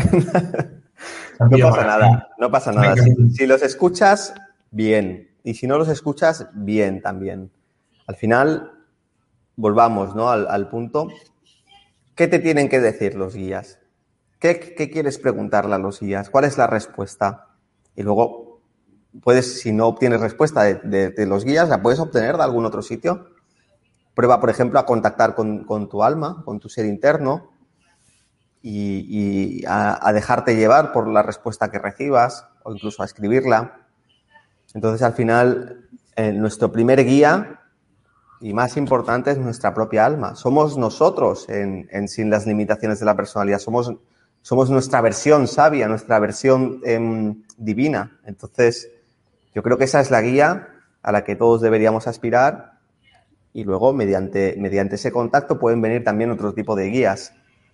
pasa nada, no pasa nada. Si, si los escuchas, bien. Y si no los escuchas, bien también. Al final, volvamos, ¿no? al, al punto. ¿Qué te tienen que decir los guías? ¿Qué, ¿Qué quieres preguntarle a los guías? ¿Cuál es la respuesta? Y luego, puedes, si no obtienes respuesta de, de, de los guías, la puedes obtener de algún otro sitio. Prueba, por ejemplo, a contactar con, con tu alma, con tu ser interno y, y a, a dejarte llevar por la respuesta que recibas o incluso a escribirla. Entonces, al final, eh, nuestro primer guía y más importante es nuestra propia alma. Somos nosotros en, en sin las limitaciones de la personalidad. Somos, somos nuestra versión sabia, nuestra versión eh, divina. Entonces, yo creo que esa es la guía a la que todos deberíamos aspirar y luego, mediante, mediante ese contacto, pueden venir también otro tipo de guías.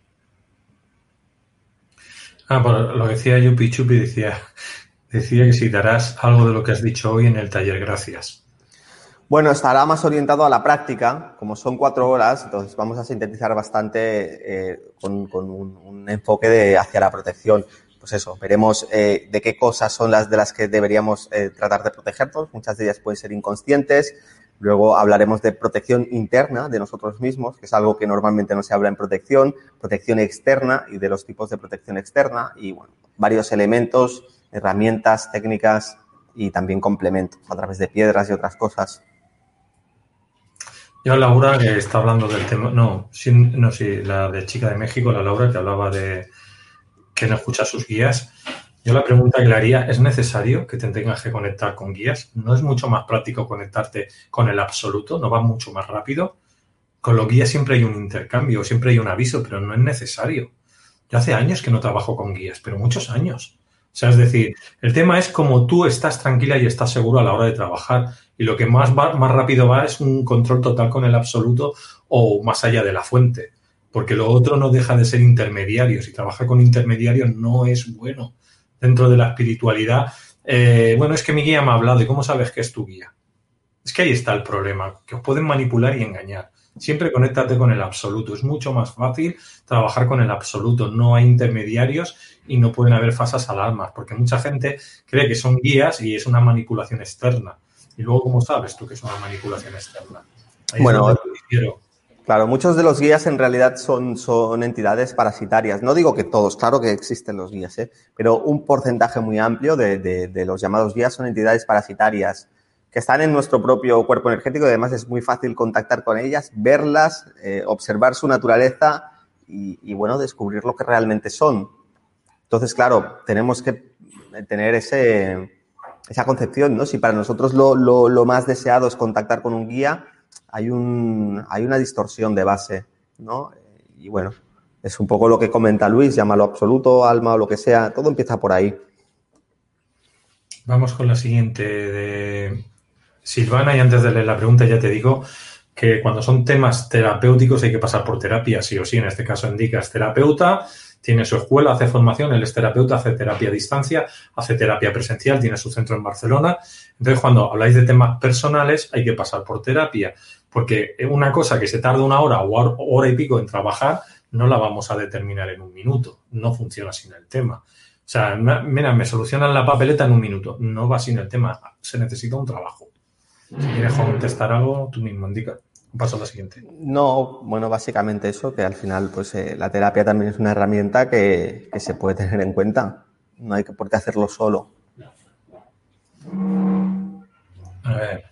Ah, por lo que decía Yupi Chupi, decía, decía que si darás algo de lo que has dicho hoy en el taller, gracias. Bueno, estará más orientado a la práctica, como son cuatro horas, entonces vamos a sintetizar bastante eh, con, con un, un enfoque de, hacia la protección. Pues eso, veremos eh, de qué cosas son las de las que deberíamos eh, tratar de protegernos. Muchas de ellas pueden ser inconscientes. Luego hablaremos de protección interna de nosotros mismos, que es algo que normalmente no se habla en protección, protección externa y de los tipos de protección externa y, bueno, varios elementos, herramientas, técnicas y también complementos a través de piedras y otras cosas. Yo, Laura, que está hablando del tema, no, sí, no, sí, la de Chica de México, la Laura, que hablaba de que no escucha sus guías. Yo la pregunta que le haría, ¿es necesario que te tengas que conectar con guías? ¿No es mucho más práctico conectarte con el absoluto? ¿No va mucho más rápido? Con los guías siempre hay un intercambio, siempre hay un aviso, pero no es necesario. Yo hace años que no trabajo con guías, pero muchos años. O sea, es decir, el tema es como tú estás tranquila y estás seguro a la hora de trabajar y lo que más, va, más rápido va es un control total con el absoluto o más allá de la fuente, porque lo otro no deja de ser intermediarios y trabajar con intermediarios no es bueno. Dentro de la espiritualidad, eh, bueno, es que mi guía me ha hablado y ¿cómo sabes que es tu guía? Es que ahí está el problema, que os pueden manipular y engañar. Siempre conéctate con el absoluto. Es mucho más fácil trabajar con el absoluto. No hay intermediarios y no pueden haber falsas alarmas, porque mucha gente cree que son guías y es una manipulación externa. Y luego, ¿cómo sabes tú que es una manipulación externa? Ahí bueno, es donde lo quiero. Claro, muchos de los guías en realidad son, son entidades parasitarias. No digo que todos, claro que existen los guías, ¿eh? Pero un porcentaje muy amplio de, de, de los llamados guías son entidades parasitarias que están en nuestro propio cuerpo energético y además es muy fácil contactar con ellas, verlas, eh, observar su naturaleza y, y, bueno, descubrir lo que realmente son. Entonces, claro, tenemos que tener ese, esa concepción, ¿no? Si para nosotros lo, lo, lo más deseado es contactar con un guía, hay un hay una distorsión de base, ¿no? Y bueno, Es un poco lo que comenta Luis, llámalo absoluto, alma o lo que sea, todo empieza por ahí. Vamos con la siguiente de Silvana, y antes de leer la pregunta ya te digo que cuando son temas terapéuticos hay que pasar por terapia, sí o sí. En este caso Indica es terapeuta, tiene su escuela, hace formación, él es terapeuta, hace terapia a distancia, hace terapia presencial, tiene su centro en Barcelona. Entonces, cuando habláis de temas personales hay que pasar por terapia, porque una cosa que se tarda una hora o hora y pico en trabajar no la vamos a determinar en un minuto, no funciona sin el tema. O sea, mira, me solucionan la papeleta en un minuto, no va sin el tema, se necesita un trabajo. Si quieres contestar algo, tú mismo indica. Paso a la siguiente. No, bueno, básicamente eso, que al final pues eh, la terapia también es una herramienta que, que se puede tener en cuenta. No hay que por qué hacerlo solo. A ver.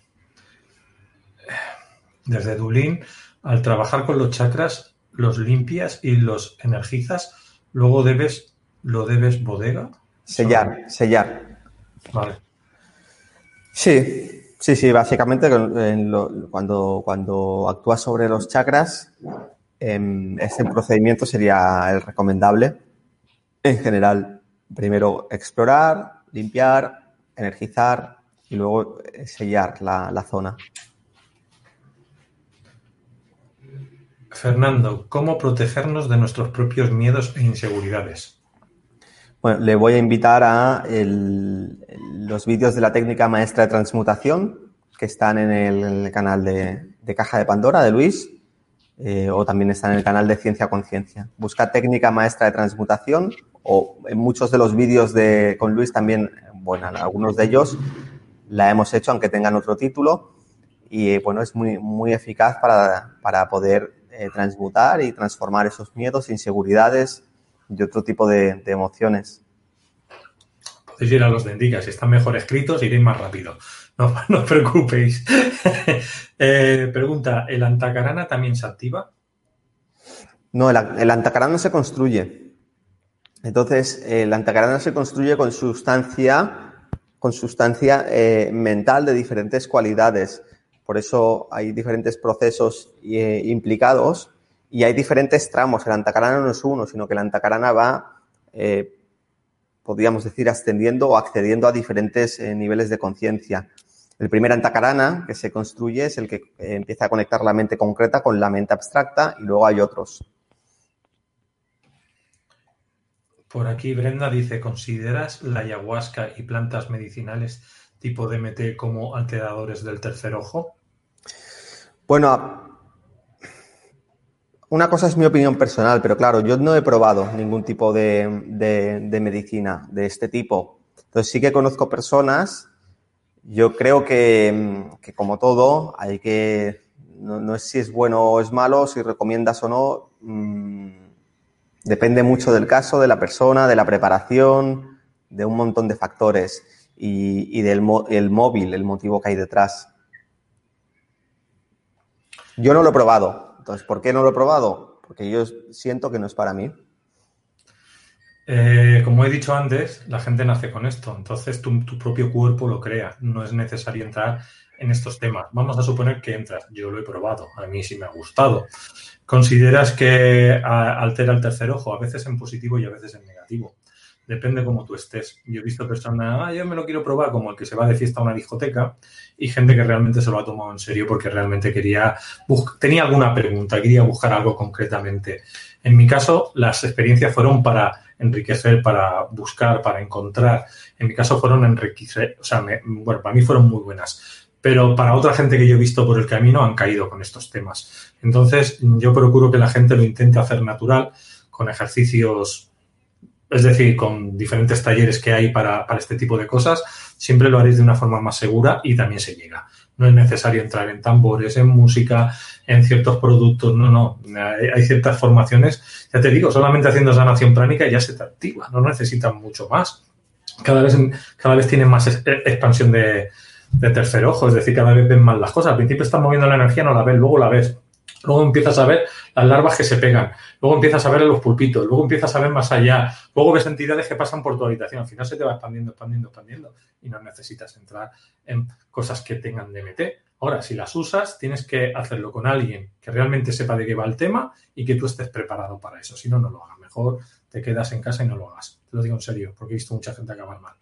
Desde Dublín, al trabajar con los chakras, los limpias y los energizas, luego debes, lo debes bodega. Sellar, Solo... sellar. Vale. Sí. Sí, sí, básicamente en lo, cuando, cuando actúas sobre los chakras, eh, este procedimiento sería el recomendable. En general, primero explorar, limpiar, energizar y luego sellar la, la zona. Fernando, ¿cómo protegernos de nuestros propios miedos e inseguridades? Bueno, le voy a invitar a el, los vídeos de la técnica maestra de transmutación que están en el, en el canal de, de Caja de Pandora de Luis eh, o también están en el canal de Ciencia Conciencia. Busca técnica maestra de transmutación o en muchos de los vídeos de, con Luis también, bueno, en algunos de ellos la hemos hecho aunque tengan otro título y bueno, es muy, muy eficaz para, para poder eh, transmutar y transformar esos miedos, inseguridades y otro tipo de, de emociones. Podéis ir a los de Indica, si están mejor escritos iréis más rápido, no, no os preocupéis. eh, pregunta, ¿el antakarana también se activa? No, el, el antakarana se construye. Entonces, el antakarana se construye con sustancia, con sustancia eh, mental de diferentes cualidades. Por eso hay diferentes procesos eh, implicados. Y hay diferentes tramos. El antakarana no es uno, sino que el antakarana va, eh, podríamos decir, ascendiendo o accediendo a diferentes eh, niveles de conciencia. El primer antakarana que se construye es el que eh, empieza a conectar la mente concreta con la mente abstracta y luego hay otros. Por aquí Brenda dice, ¿consideras la ayahuasca y plantas medicinales tipo D M T como alteradores del tercer ojo? Bueno, una cosa es mi opinión personal, pero claro, yo no he probado ningún tipo de, de, de medicina de este tipo. Entonces sí que conozco personas, yo creo que, que como todo, hay que, no, no es si es bueno o es malo, si recomiendas o no, mmm, depende mucho del caso, de la persona, de la preparación, de un montón de factores y, y del el móvil, el motivo que hay detrás. Yo no lo he probado. Entonces, ¿por qué no lo he probado? Porque yo siento que no es para mí. Eh, como he dicho antes, la gente nace con esto. Entonces, tu, tu propio cuerpo lo crea. No es necesario entrar en estos temas. Vamos a suponer que entras. Yo lo he probado. A mí sí me ha gustado. ¿Consideras que altera el tercer ojo? A veces en positivo y a veces en negativo. Depende cómo tú estés. Yo he visto personas, ah, yo me lo quiero probar, como el que se va de fiesta a una discoteca, y gente que realmente se lo ha tomado en serio porque realmente quería, tenía alguna pregunta, quería buscar algo concretamente. En mi caso, las experiencias fueron para enriquecer, para buscar, para encontrar. En mi caso fueron enriquecer, o sea, me, bueno, para mí fueron muy buenas. Pero para otra gente que yo he visto por el camino han caído con estos temas. Entonces, yo procuro que la gente lo intente hacer natural, con ejercicios. Es decir, con diferentes talleres que hay para, para este tipo de cosas, siempre lo haréis de una forma más segura y también se llega. No es necesario entrar en tambores, en música, en ciertos productos, no, no. Hay, hay ciertas formaciones, ya te digo, solamente haciendo sanación pránica ya se te activa, no necesitan mucho más. Cada vez, cada vez tienen más expansión de, de tercer ojo, es decir, cada vez ven más las cosas. Al principio estás moviendo la energía, no la ves, luego la ves. Luego empiezas a ver las larvas que se pegan, luego empiezas a ver los pulpitos, luego empiezas a ver más allá, luego ves entidades que pasan por tu habitación, al final se te va expandiendo, expandiendo, expandiendo y no necesitas entrar en cosas que tengan D M T. Ahora, si las usas, tienes que hacerlo con alguien que realmente sepa de qué va el tema y que tú estés preparado para eso, si no, no lo hagas. Mejor te quedas en casa y no lo hagas. Te lo digo en serio, porque he visto mucha gente acabar mal.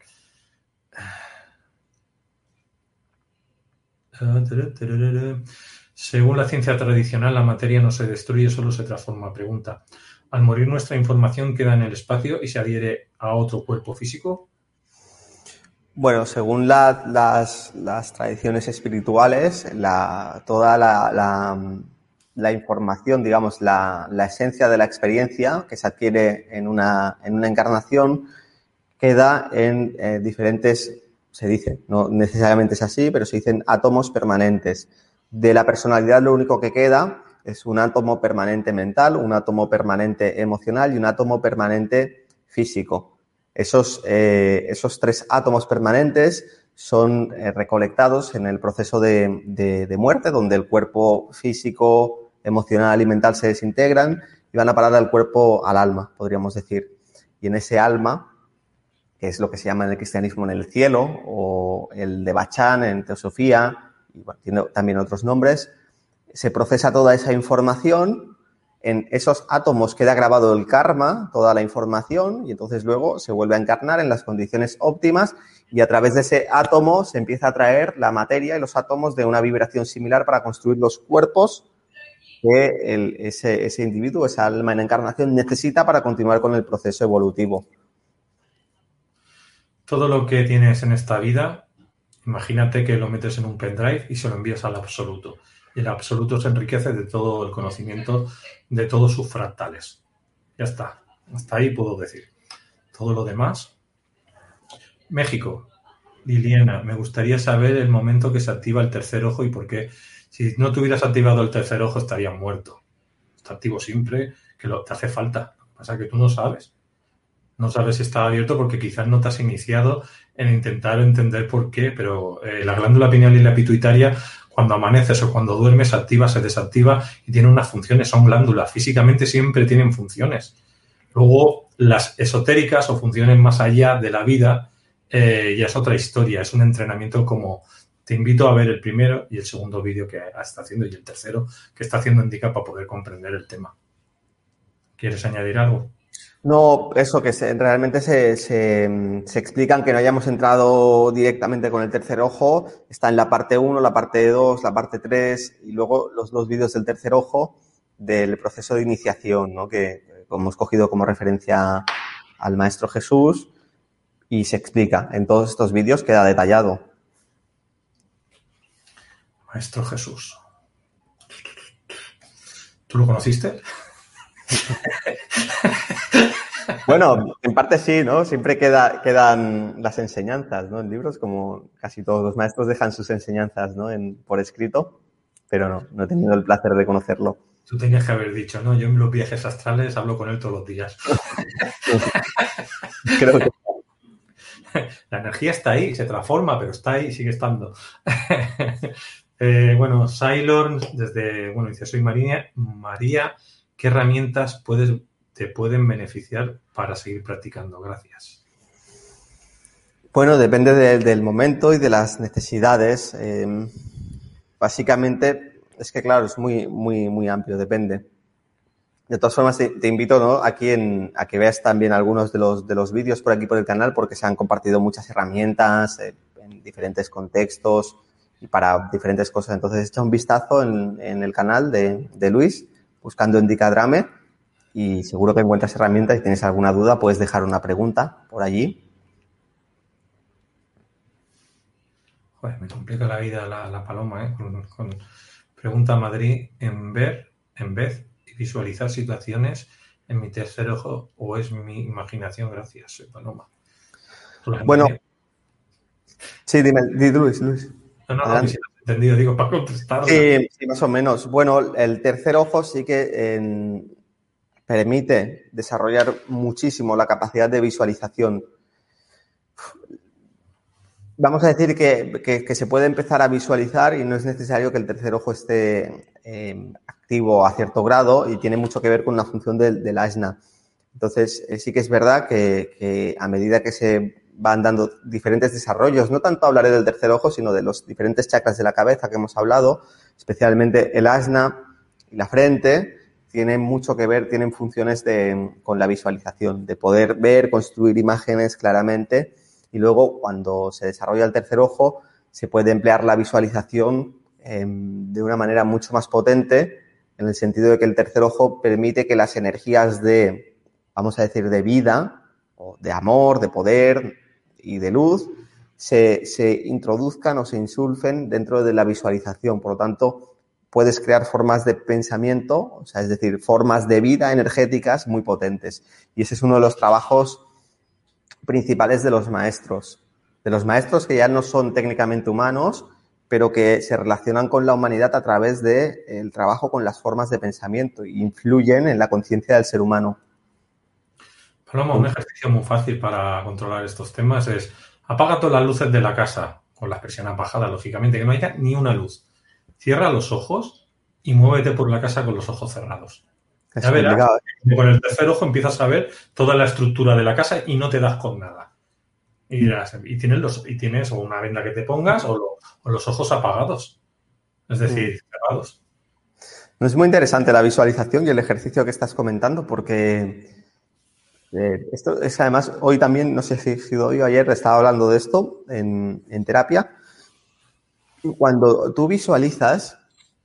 Según la ciencia tradicional, la materia no se destruye, solo se transforma. Pregunta: ¿al morir nuestra información queda en el espacio y se adhiere a otro cuerpo físico? Bueno, según la, las, las tradiciones espirituales, la, toda la, la, la información, digamos, la, la esencia de la experiencia que se adquiere en una, en una encarnación queda en eh, diferentes, se dice, no necesariamente es así, pero se dicen átomos permanentes. De la personalidad lo único que queda es un átomo permanente mental, un átomo permanente emocional y un átomo permanente físico. Esos, eh, esos tres átomos permanentes son eh, recolectados en el proceso de, de, de muerte, donde el cuerpo físico, emocional y mental se desintegran y van a parar al cuerpo, al alma, podríamos decir. Y en ese alma, que es lo que se llama en el cristianismo en el cielo, o el de Bachán en teosofía, y bueno, tiene también otros nombres, se procesa toda esa información. En esos átomos queda grabado el karma, toda la información, y entonces luego se vuelve a encarnar en las condiciones óptimas y a través de ese átomo se empieza a traer la materia y los átomos de una vibración similar para construir los cuerpos que el, ese, ese individuo, esa alma en encarnación necesita para continuar con el proceso evolutivo. Todo lo que tienes en esta vida, imagínate que lo metes en un pendrive y se lo envías al absoluto. Y el absoluto se enriquece de todo el conocimiento de todos sus fractales. Ya está. Hasta ahí puedo decir. Todo lo demás. México. Liliana, me gustaría saber el momento que se activa el tercer ojo y por qué. Si no te hubieras activado el tercer ojo, estarías muerto. Está activo siempre, que lo, te hace falta. Lo que pasa es que tú no sabes. No sabes si está abierto porque quizás no te has iniciado en intentar entender por qué, pero eh, la glándula pineal y la pituitaria, cuando amaneces o cuando duermes, se activa, se desactiva y tiene unas funciones, son glándulas. Físicamente siempre tienen funciones. Luego, las esotéricas o funciones más allá de la vida, eh, ya es otra historia, es un entrenamiento como... Te invito a ver el primero y el segundo vídeo que está haciendo y el tercero que está haciendo Indica para poder comprender el tema. ¿Quieres añadir algo? No, eso que se, realmente se, se, se explican que no hayamos entrado directamente con el tercer ojo. Está en la parte uno, la parte dos, la parte tres y luego los dos vídeos del tercer ojo del proceso de iniciación, ¿no? Que hemos cogido como referencia al Maestro Jesús y se explica. En todos estos vídeos queda detallado. Maestro Jesús. ¿Tú lo conociste? Bueno, en parte sí, ¿no? Siempre queda, quedan las enseñanzas, ¿no? En libros, como casi todos los maestros dejan sus enseñanzas, ¿no? En, por escrito, pero no, no he tenido el placer de conocerlo. Tú tenías que haber dicho, no, yo en los viajes astrales hablo con él todos los días. Creo que... La energía está ahí, se transforma, pero está ahí y sigue estando. eh, bueno, Sailor, desde, bueno, dice, soy María, María, ¿qué herramientas puedes, te pueden beneficiar para seguir practicando? Gracias. Bueno, depende de, del momento y de las necesidades. Eh, básicamente, es que claro, es muy, muy, muy amplio, depende. De todas formas, te, te invito, ¿no? Aquí en, a que veas también algunos de los, de los vídeos por aquí por el canal, porque se han compartido muchas herramientas eh, en diferentes contextos y para diferentes cosas. Entonces, echa un vistazo en, en el canal de, de Luis, buscando Indicadrame, y seguro que encuentras herramientas. Si tienes alguna duda, puedes dejar una pregunta por allí. Joder, me complica la vida la, la paloma, ¿eh? Con, con pregunta a Madrid, en ver, en vez y visualizar situaciones en mi tercer ojo, o es mi imaginación. Gracias, soy Paloma. Bueno, sí, dime, di, Luis, Luis. No, no, no, que si lo has entendido, digo, para contestarla. Sí, sí, más o menos. Bueno, el tercer ojo sí que eh, permite desarrollar muchísimo la capacidad de visualización. Vamos a decir que, que, que se puede empezar a visualizar y no es necesario que el tercer ojo esté eh, activo a cierto grado y tiene mucho que ver con la función del, del asna. Entonces, eh, sí que es verdad que, que a medida que se van dando diferentes desarrollos, no tanto hablaré del tercer ojo, sino de los diferentes chakras de la cabeza que hemos hablado, especialmente el asna y la frente, tienen mucho que ver, tienen funciones de, con la visualización, de poder ver, construir imágenes claramente, y luego cuando se desarrolla el tercer ojo se puede emplear la visualización eh, de una manera mucho más potente, en el sentido de que el tercer ojo permite que las energías de, vamos a decir, de vida, o de amor, de poder y de luz, se, se introduzcan o se insulfen dentro de la visualización. Por lo tanto, puedes crear formas de pensamiento, o sea, es decir, formas de vida energéticas muy potentes. Y ese es uno de los trabajos principales de los maestros. De los maestros que ya no son técnicamente humanos, pero que se relacionan con la humanidad a través del trabajo con las formas de pensamiento e influyen en la conciencia del ser humano. Paloma, un ejercicio muy fácil para controlar estos temas es apaga todas las luces de la casa, con las persianas bajadas, lógicamente, que no haya ni una luz. Cierra los ojos y muévete por la casa con los ojos cerrados. Es ya verás, ¿eh? con el tercer ojo empiezas a ver toda la estructura de la casa y no te das con nada. Y dirás, y tienes, los, y tienes o una venda que te pongas o, lo, o los ojos apagados. Es decir, mm. cerrados. No, es muy interesante la visualización y el ejercicio que estás comentando porque eh, esto es además, hoy también, no sé si ha sido hoy o ayer, estaba hablando de esto en, en terapia. Cuando tú visualizas,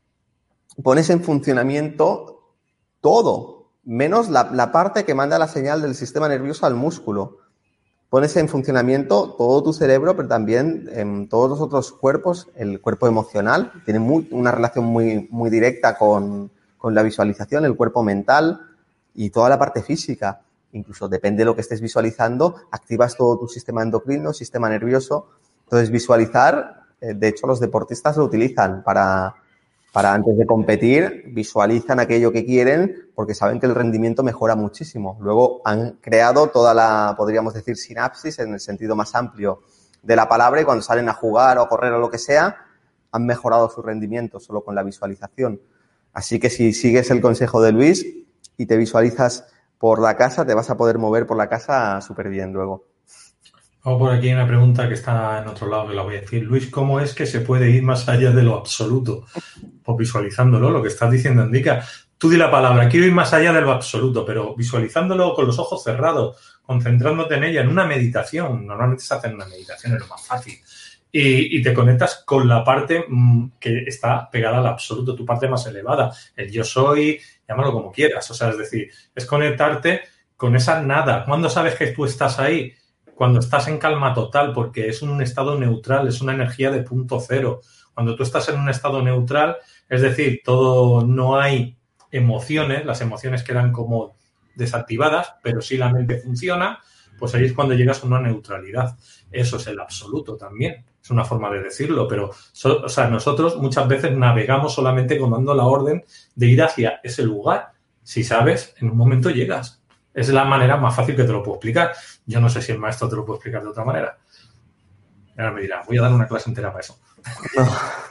pones en funcionamiento todo, menos la, la parte que manda la señal del sistema nervioso al músculo. Pones en funcionamiento todo tu cerebro, pero también en todos los otros cuerpos, el cuerpo emocional, tiene muy, una relación muy, muy directa con, con la visualización, el cuerpo mental y toda la parte física. Incluso depende de lo que estés visualizando, activas todo tu sistema endocrino, sistema nervioso. Entonces, visualizar, eh, de hecho, los deportistas lo utilizan para, para antes de competir, visualizan aquello que quieren porque saben que el rendimiento mejora muchísimo. Luego han creado toda la, podríamos decir, sinapsis en el sentido más amplio de la palabra y cuando salen a jugar o a correr o lo que sea, han mejorado su rendimiento solo con la visualización. Así que si sigues el consejo de Luis y te visualizas por la casa, te vas a poder mover por la casa súper bien luego. Vamos por aquí una pregunta que está en otro lado que la voy a decir. Luis, ¿cómo es que se puede ir más allá de lo absoluto? Pues visualizándolo, lo que estás diciendo indica. Tú di la palabra, quiero ir más allá de lo absoluto, pero visualizándolo con los ojos cerrados, concentrándote en ella, en una meditación. Normalmente se hace en una meditación, es lo más fácil. Y, y te conectas con la parte mmm, que está pegada al absoluto, tu parte más elevada, el yo soy, llámalo como quieras. O sea, es decir, es conectarte con esa nada. ¿Cuándo sabes que tú estás ahí? Cuando estás en calma total, porque es un estado neutral, es una energía de punto cero. Cuando tú estás en un estado neutral, es decir, todo, no hay emociones, las emociones quedan como desactivadas, pero sí la mente funciona, pues ahí es cuando llegas a una neutralidad. Eso es el absoluto también, es una forma de decirlo, pero so, o sea, nosotros muchas veces navegamos solamente con dando la orden de ir hacia ese lugar. Si sabes, en un momento llegas. Es la manera más fácil que te lo puedo explicar. Yo no sé si el maestro te lo puede explicar de otra manera. Ahora me dirá, voy a dar una clase entera para eso. No,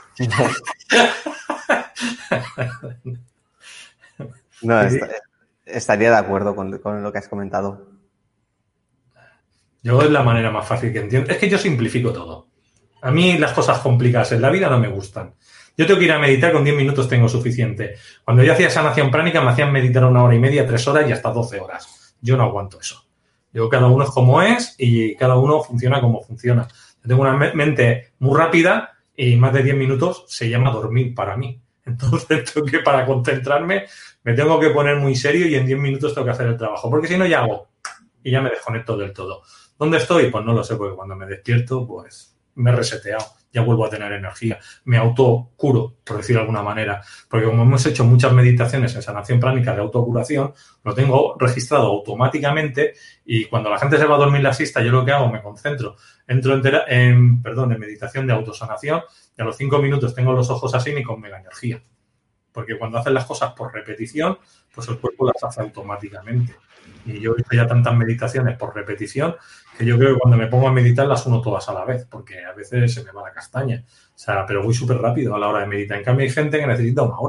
no está, estaría de acuerdo con, con lo que has comentado. Yo es la manera más fácil que entiendo. Es que yo simplifico todo. A mí las cosas complicadas en la vida no me gustan. Yo tengo que ir a meditar, con diez minutos tengo suficiente. Cuando yo hacía sanación pránica me hacían meditar una hora y media, tres horas y hasta doce horas. Yo no aguanto eso. Yo, cada uno es como es y cada uno funciona como funciona. Yo tengo una mente muy rápida y más de diez minutos se llama dormir para mí. Entonces, tengo que, para concentrarme, me tengo que poner muy serio y en diez minutos tengo que hacer el trabajo. Porque si no, ya hago y ya me desconecto del todo. ¿Dónde estoy? Pues no lo sé, porque cuando me despierto, pues me he reseteado. Ya vuelvo a tener energía. Me autocuro, por decirlo de alguna manera. Porque como hemos hecho muchas meditaciones en sanación pránica de autocuración, lo tengo registrado automáticamente y cuando la gente se va a dormir la siesta, yo lo que hago, me concentro, entro en, en, perdón, en meditación de autosanación y a los cinco minutos tengo los ojos así y con mega energía. Porque cuando haces las cosas por repetición, pues el cuerpo las hace automáticamente. Y yo he visto ya tantas meditaciones por repetición que yo creo que cuando me pongo a meditar las uno todas a la vez, porque a veces se me va la castaña. O sea, pero voy súper rápido a la hora de meditar. En cambio hay gente que necesita una hora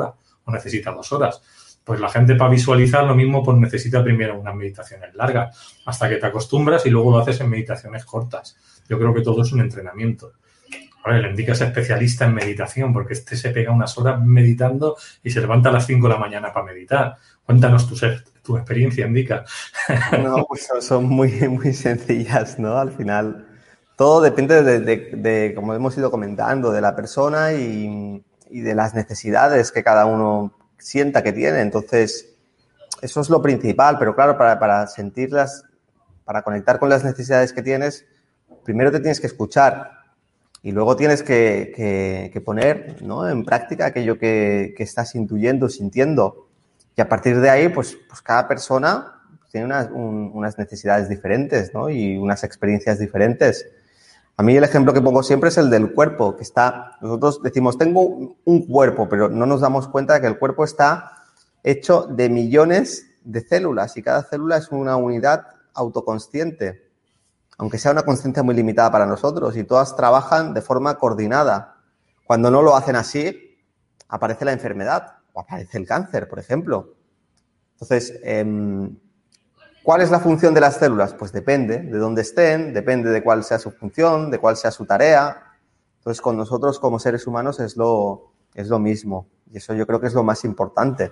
o necesita dos horas. Pues la gente para visualizar lo mismo pues necesita primero unas meditaciones largas hasta que te acostumbras y luego lo haces en meditaciones cortas. Yo creo que todo es un entrenamiento. Ahora, el Endika es especialista en meditación porque este se pega unas horas meditando y se levanta a las cinco de la mañana para meditar. Cuéntanos tu, tu experiencia, Endika. No, pues son, son muy, muy sencillas, ¿no? Al final, todo depende de, de, de, como hemos ido comentando, de la persona y, y de las necesidades que cada uno sienta que tiene. Entonces, eso es lo principal, pero claro, para, para sentirlas, para conectar con las necesidades que tienes, primero te tienes que escuchar y luego tienes que, que, que poner, ¿no?, en práctica aquello que, que estás intuyendo, sintiendo. Y a partir de ahí, pues, pues cada persona tiene unas, un, unas necesidades diferentes, ¿no?, y unas experiencias diferentes. A mí el ejemplo que pongo siempre es el del cuerpo, que está, nosotros decimos, tengo un cuerpo, pero no nos damos cuenta de que el cuerpo está hecho de millones de células y cada célula es una unidad autoconsciente, aunque sea una conciencia muy limitada para nosotros, y todas trabajan de forma coordinada. Cuando no lo hacen así, aparece la enfermedad o aparece el cáncer, por ejemplo. Entonces, eh, ¿cuál es la función de las células? Pues depende de dónde estén, depende de cuál sea su función, de cuál sea su tarea. Entonces, con nosotros como seres humanos es lo, es lo mismo. Y eso yo creo que es lo más importante.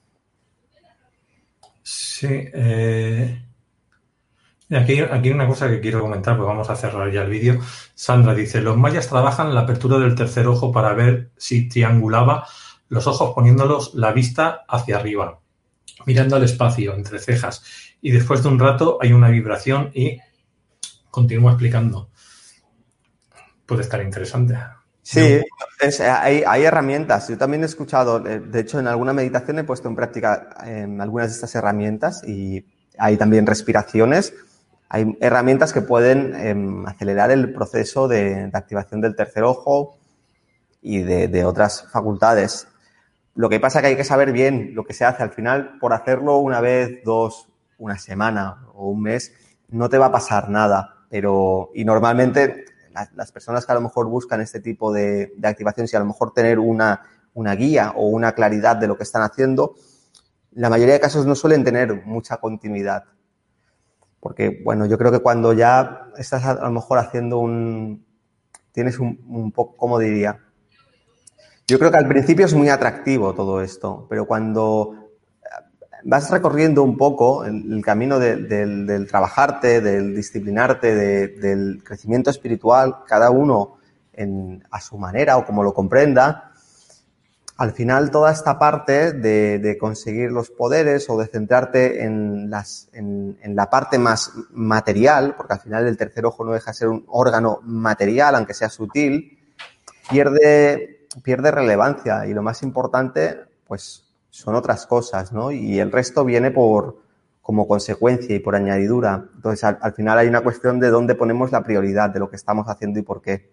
Sí. Eh, aquí, aquí hay una cosa que quiero comentar, pues vamos a cerrar ya el vídeo. Sandra dice, los mayas trabajan la apertura del tercer ojo para ver si triangulaba los ojos poniéndolos la vista hacia arriba, mirando al espacio, entre cejas. Y después de un rato hay una vibración y continúa explicando. Puede estar interesante. Sí, es, hay, hay herramientas. Yo también he escuchado, de hecho, en alguna meditación he puesto en práctica eh, algunas de estas herramientas y hay también respiraciones. Hay herramientas que pueden eh, acelerar el proceso de, de activación del tercer ojo y de, de otras facultades. Lo que pasa es que hay que saber bien lo que se hace. Al final, por hacerlo una vez, dos, una semana o un mes, no te va a pasar nada. Pero, y normalmente las, las personas que a lo mejor buscan este tipo de, de activación, si a lo mejor tener una, una guía o una claridad de lo que están haciendo, la mayoría de casos no suelen tener mucha continuidad. Porque, bueno, yo creo que cuando ya estás a, a lo mejor haciendo un... Tienes un, un poco, ¿cómo diría? Yo creo que al principio es muy atractivo todo esto, pero cuando vas recorriendo un poco el, el camino de, del, del trabajarte, del disciplinarte, de, del crecimiento espiritual, cada uno en, a su manera o como lo comprenda, al final toda esta parte de, de conseguir los poderes o de centrarte en, las, en, en la parte más material, porque al final el tercer ojo no deja de ser un órgano material, aunque sea sutil, pierde, pierde relevancia y lo más importante pues son otras cosas, ¿no? Y el resto viene por como consecuencia y por añadidura. Entonces al, al final hay una cuestión de dónde ponemos la prioridad de lo que estamos haciendo y por qué.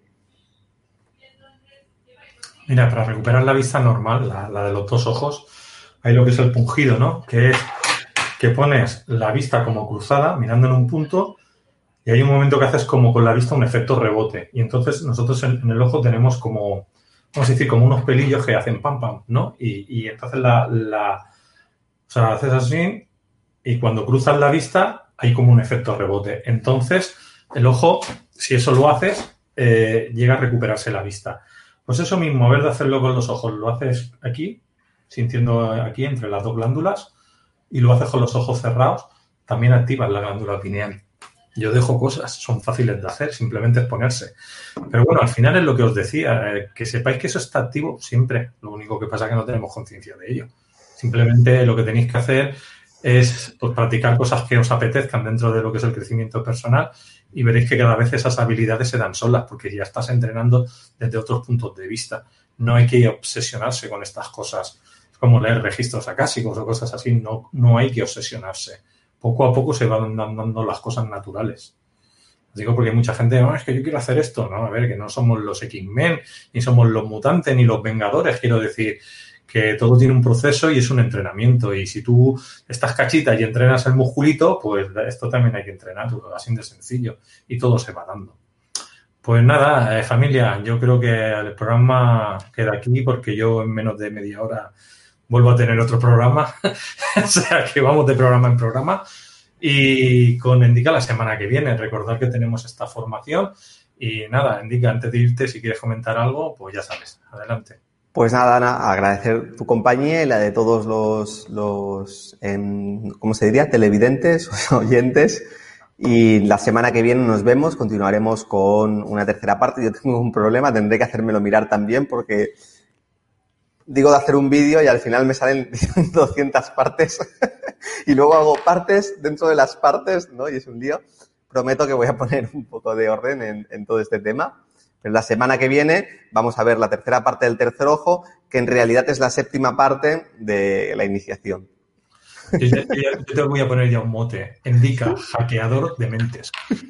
Mira, para recuperar la vista normal, la, la de los dos ojos, hay lo que es el pungido, ¿no? Que es que pones la vista como cruzada, mirando en un punto, y hay un momento que haces como con la vista un efecto rebote. Y entonces nosotros en, en el ojo tenemos como, vamos a decir, como unos pelillos que hacen pam, pam, ¿no? Y, y entonces la, la... O sea, haces así y cuando cruzas la vista hay como un efecto rebote. Entonces, el ojo, si eso lo haces, eh, llega a recuperarse la vista. Pues eso mismo, a ver de hacerlo con los ojos, lo haces aquí, sintiendo aquí entre las dos glándulas, y lo haces con los ojos cerrados, también activas la glándula pineal. Yo dejo cosas, son fáciles de hacer, simplemente es ponerse. Pero bueno, al final es lo que os decía, eh, que sepáis que eso está activo siempre, lo único que pasa es que no tenemos conciencia de ello. Simplemente lo que tenéis que hacer es pues, practicar cosas que os apetezcan dentro de lo que es el crecimiento personal y veréis que cada vez esas habilidades se dan solas porque ya estás entrenando desde otros puntos de vista. No hay que obsesionarse con estas cosas. Es como leer registros acásicos o cosas así. No, no hay que obsesionarse. Poco a poco se van dando las cosas naturales. Digo porque hay mucha gente, no, es que yo quiero hacer esto. No, a ver, que no somos los X-Men, ni somos los mutantes, ni los Vengadores. Quiero decir que todo tiene un proceso y es un entrenamiento. Y si tú estás cachita y entrenas el musculito, pues esto también hay que entrenar, así de sencillo. Y todo se va dando. Pues nada, eh, familia, yo creo que el programa queda aquí porque yo en menos de media hora vuelvo a tener otro programa. O sea, que vamos de programa en programa. Y con Endica la semana que viene. Recordad que tenemos esta formación. Y nada, Endica, antes de irte, si quieres comentar algo, pues ya sabes. Adelante. Pues nada, Ana, agradecer tu compañía y la de todos los, los em, ¿cómo se diría? Televidentes o oyentes. Y la semana que viene nos vemos, continuaremos con una tercera parte. Yo tengo un problema, tendré que hacérmelo mirar también porque digo de hacer un vídeo y al final me salen doscientas partes y luego hago partes dentro de las partes, ¿no? Y es un lío. Prometo que voy a poner un poco de orden en, en todo este tema. Pero la semana que viene vamos a ver la tercera parte del tercer ojo, que en realidad es la séptima parte de la iniciación. Yo, ya, yo, yo te voy a poner ya un mote. Endica, hackeador de mentes.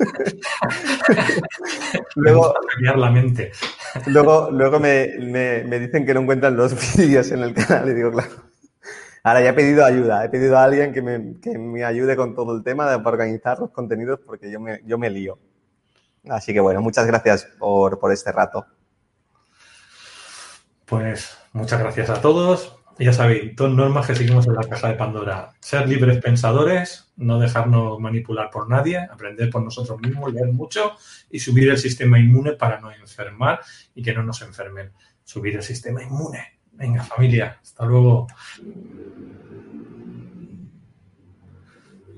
Luego, hackear la mente. Luego, luego me, me, me dicen que no encuentran los vídeos en el canal y digo, claro. Ahora ya he pedido ayuda, he pedido a alguien que me, que me ayude con todo el tema de, para organizar los contenidos porque yo me, yo me lío. Así que bueno, muchas gracias por, por este rato. Pues muchas gracias a todos. Ya sabéis, dos normas que seguimos en la caja de Pandora. Ser libres pensadores, no dejarnos manipular por nadie, aprender por nosotros mismos, leer mucho y subir el sistema inmune para no enfermar y que no nos enfermen. Subir el sistema inmune. Venga, familia, hasta luego.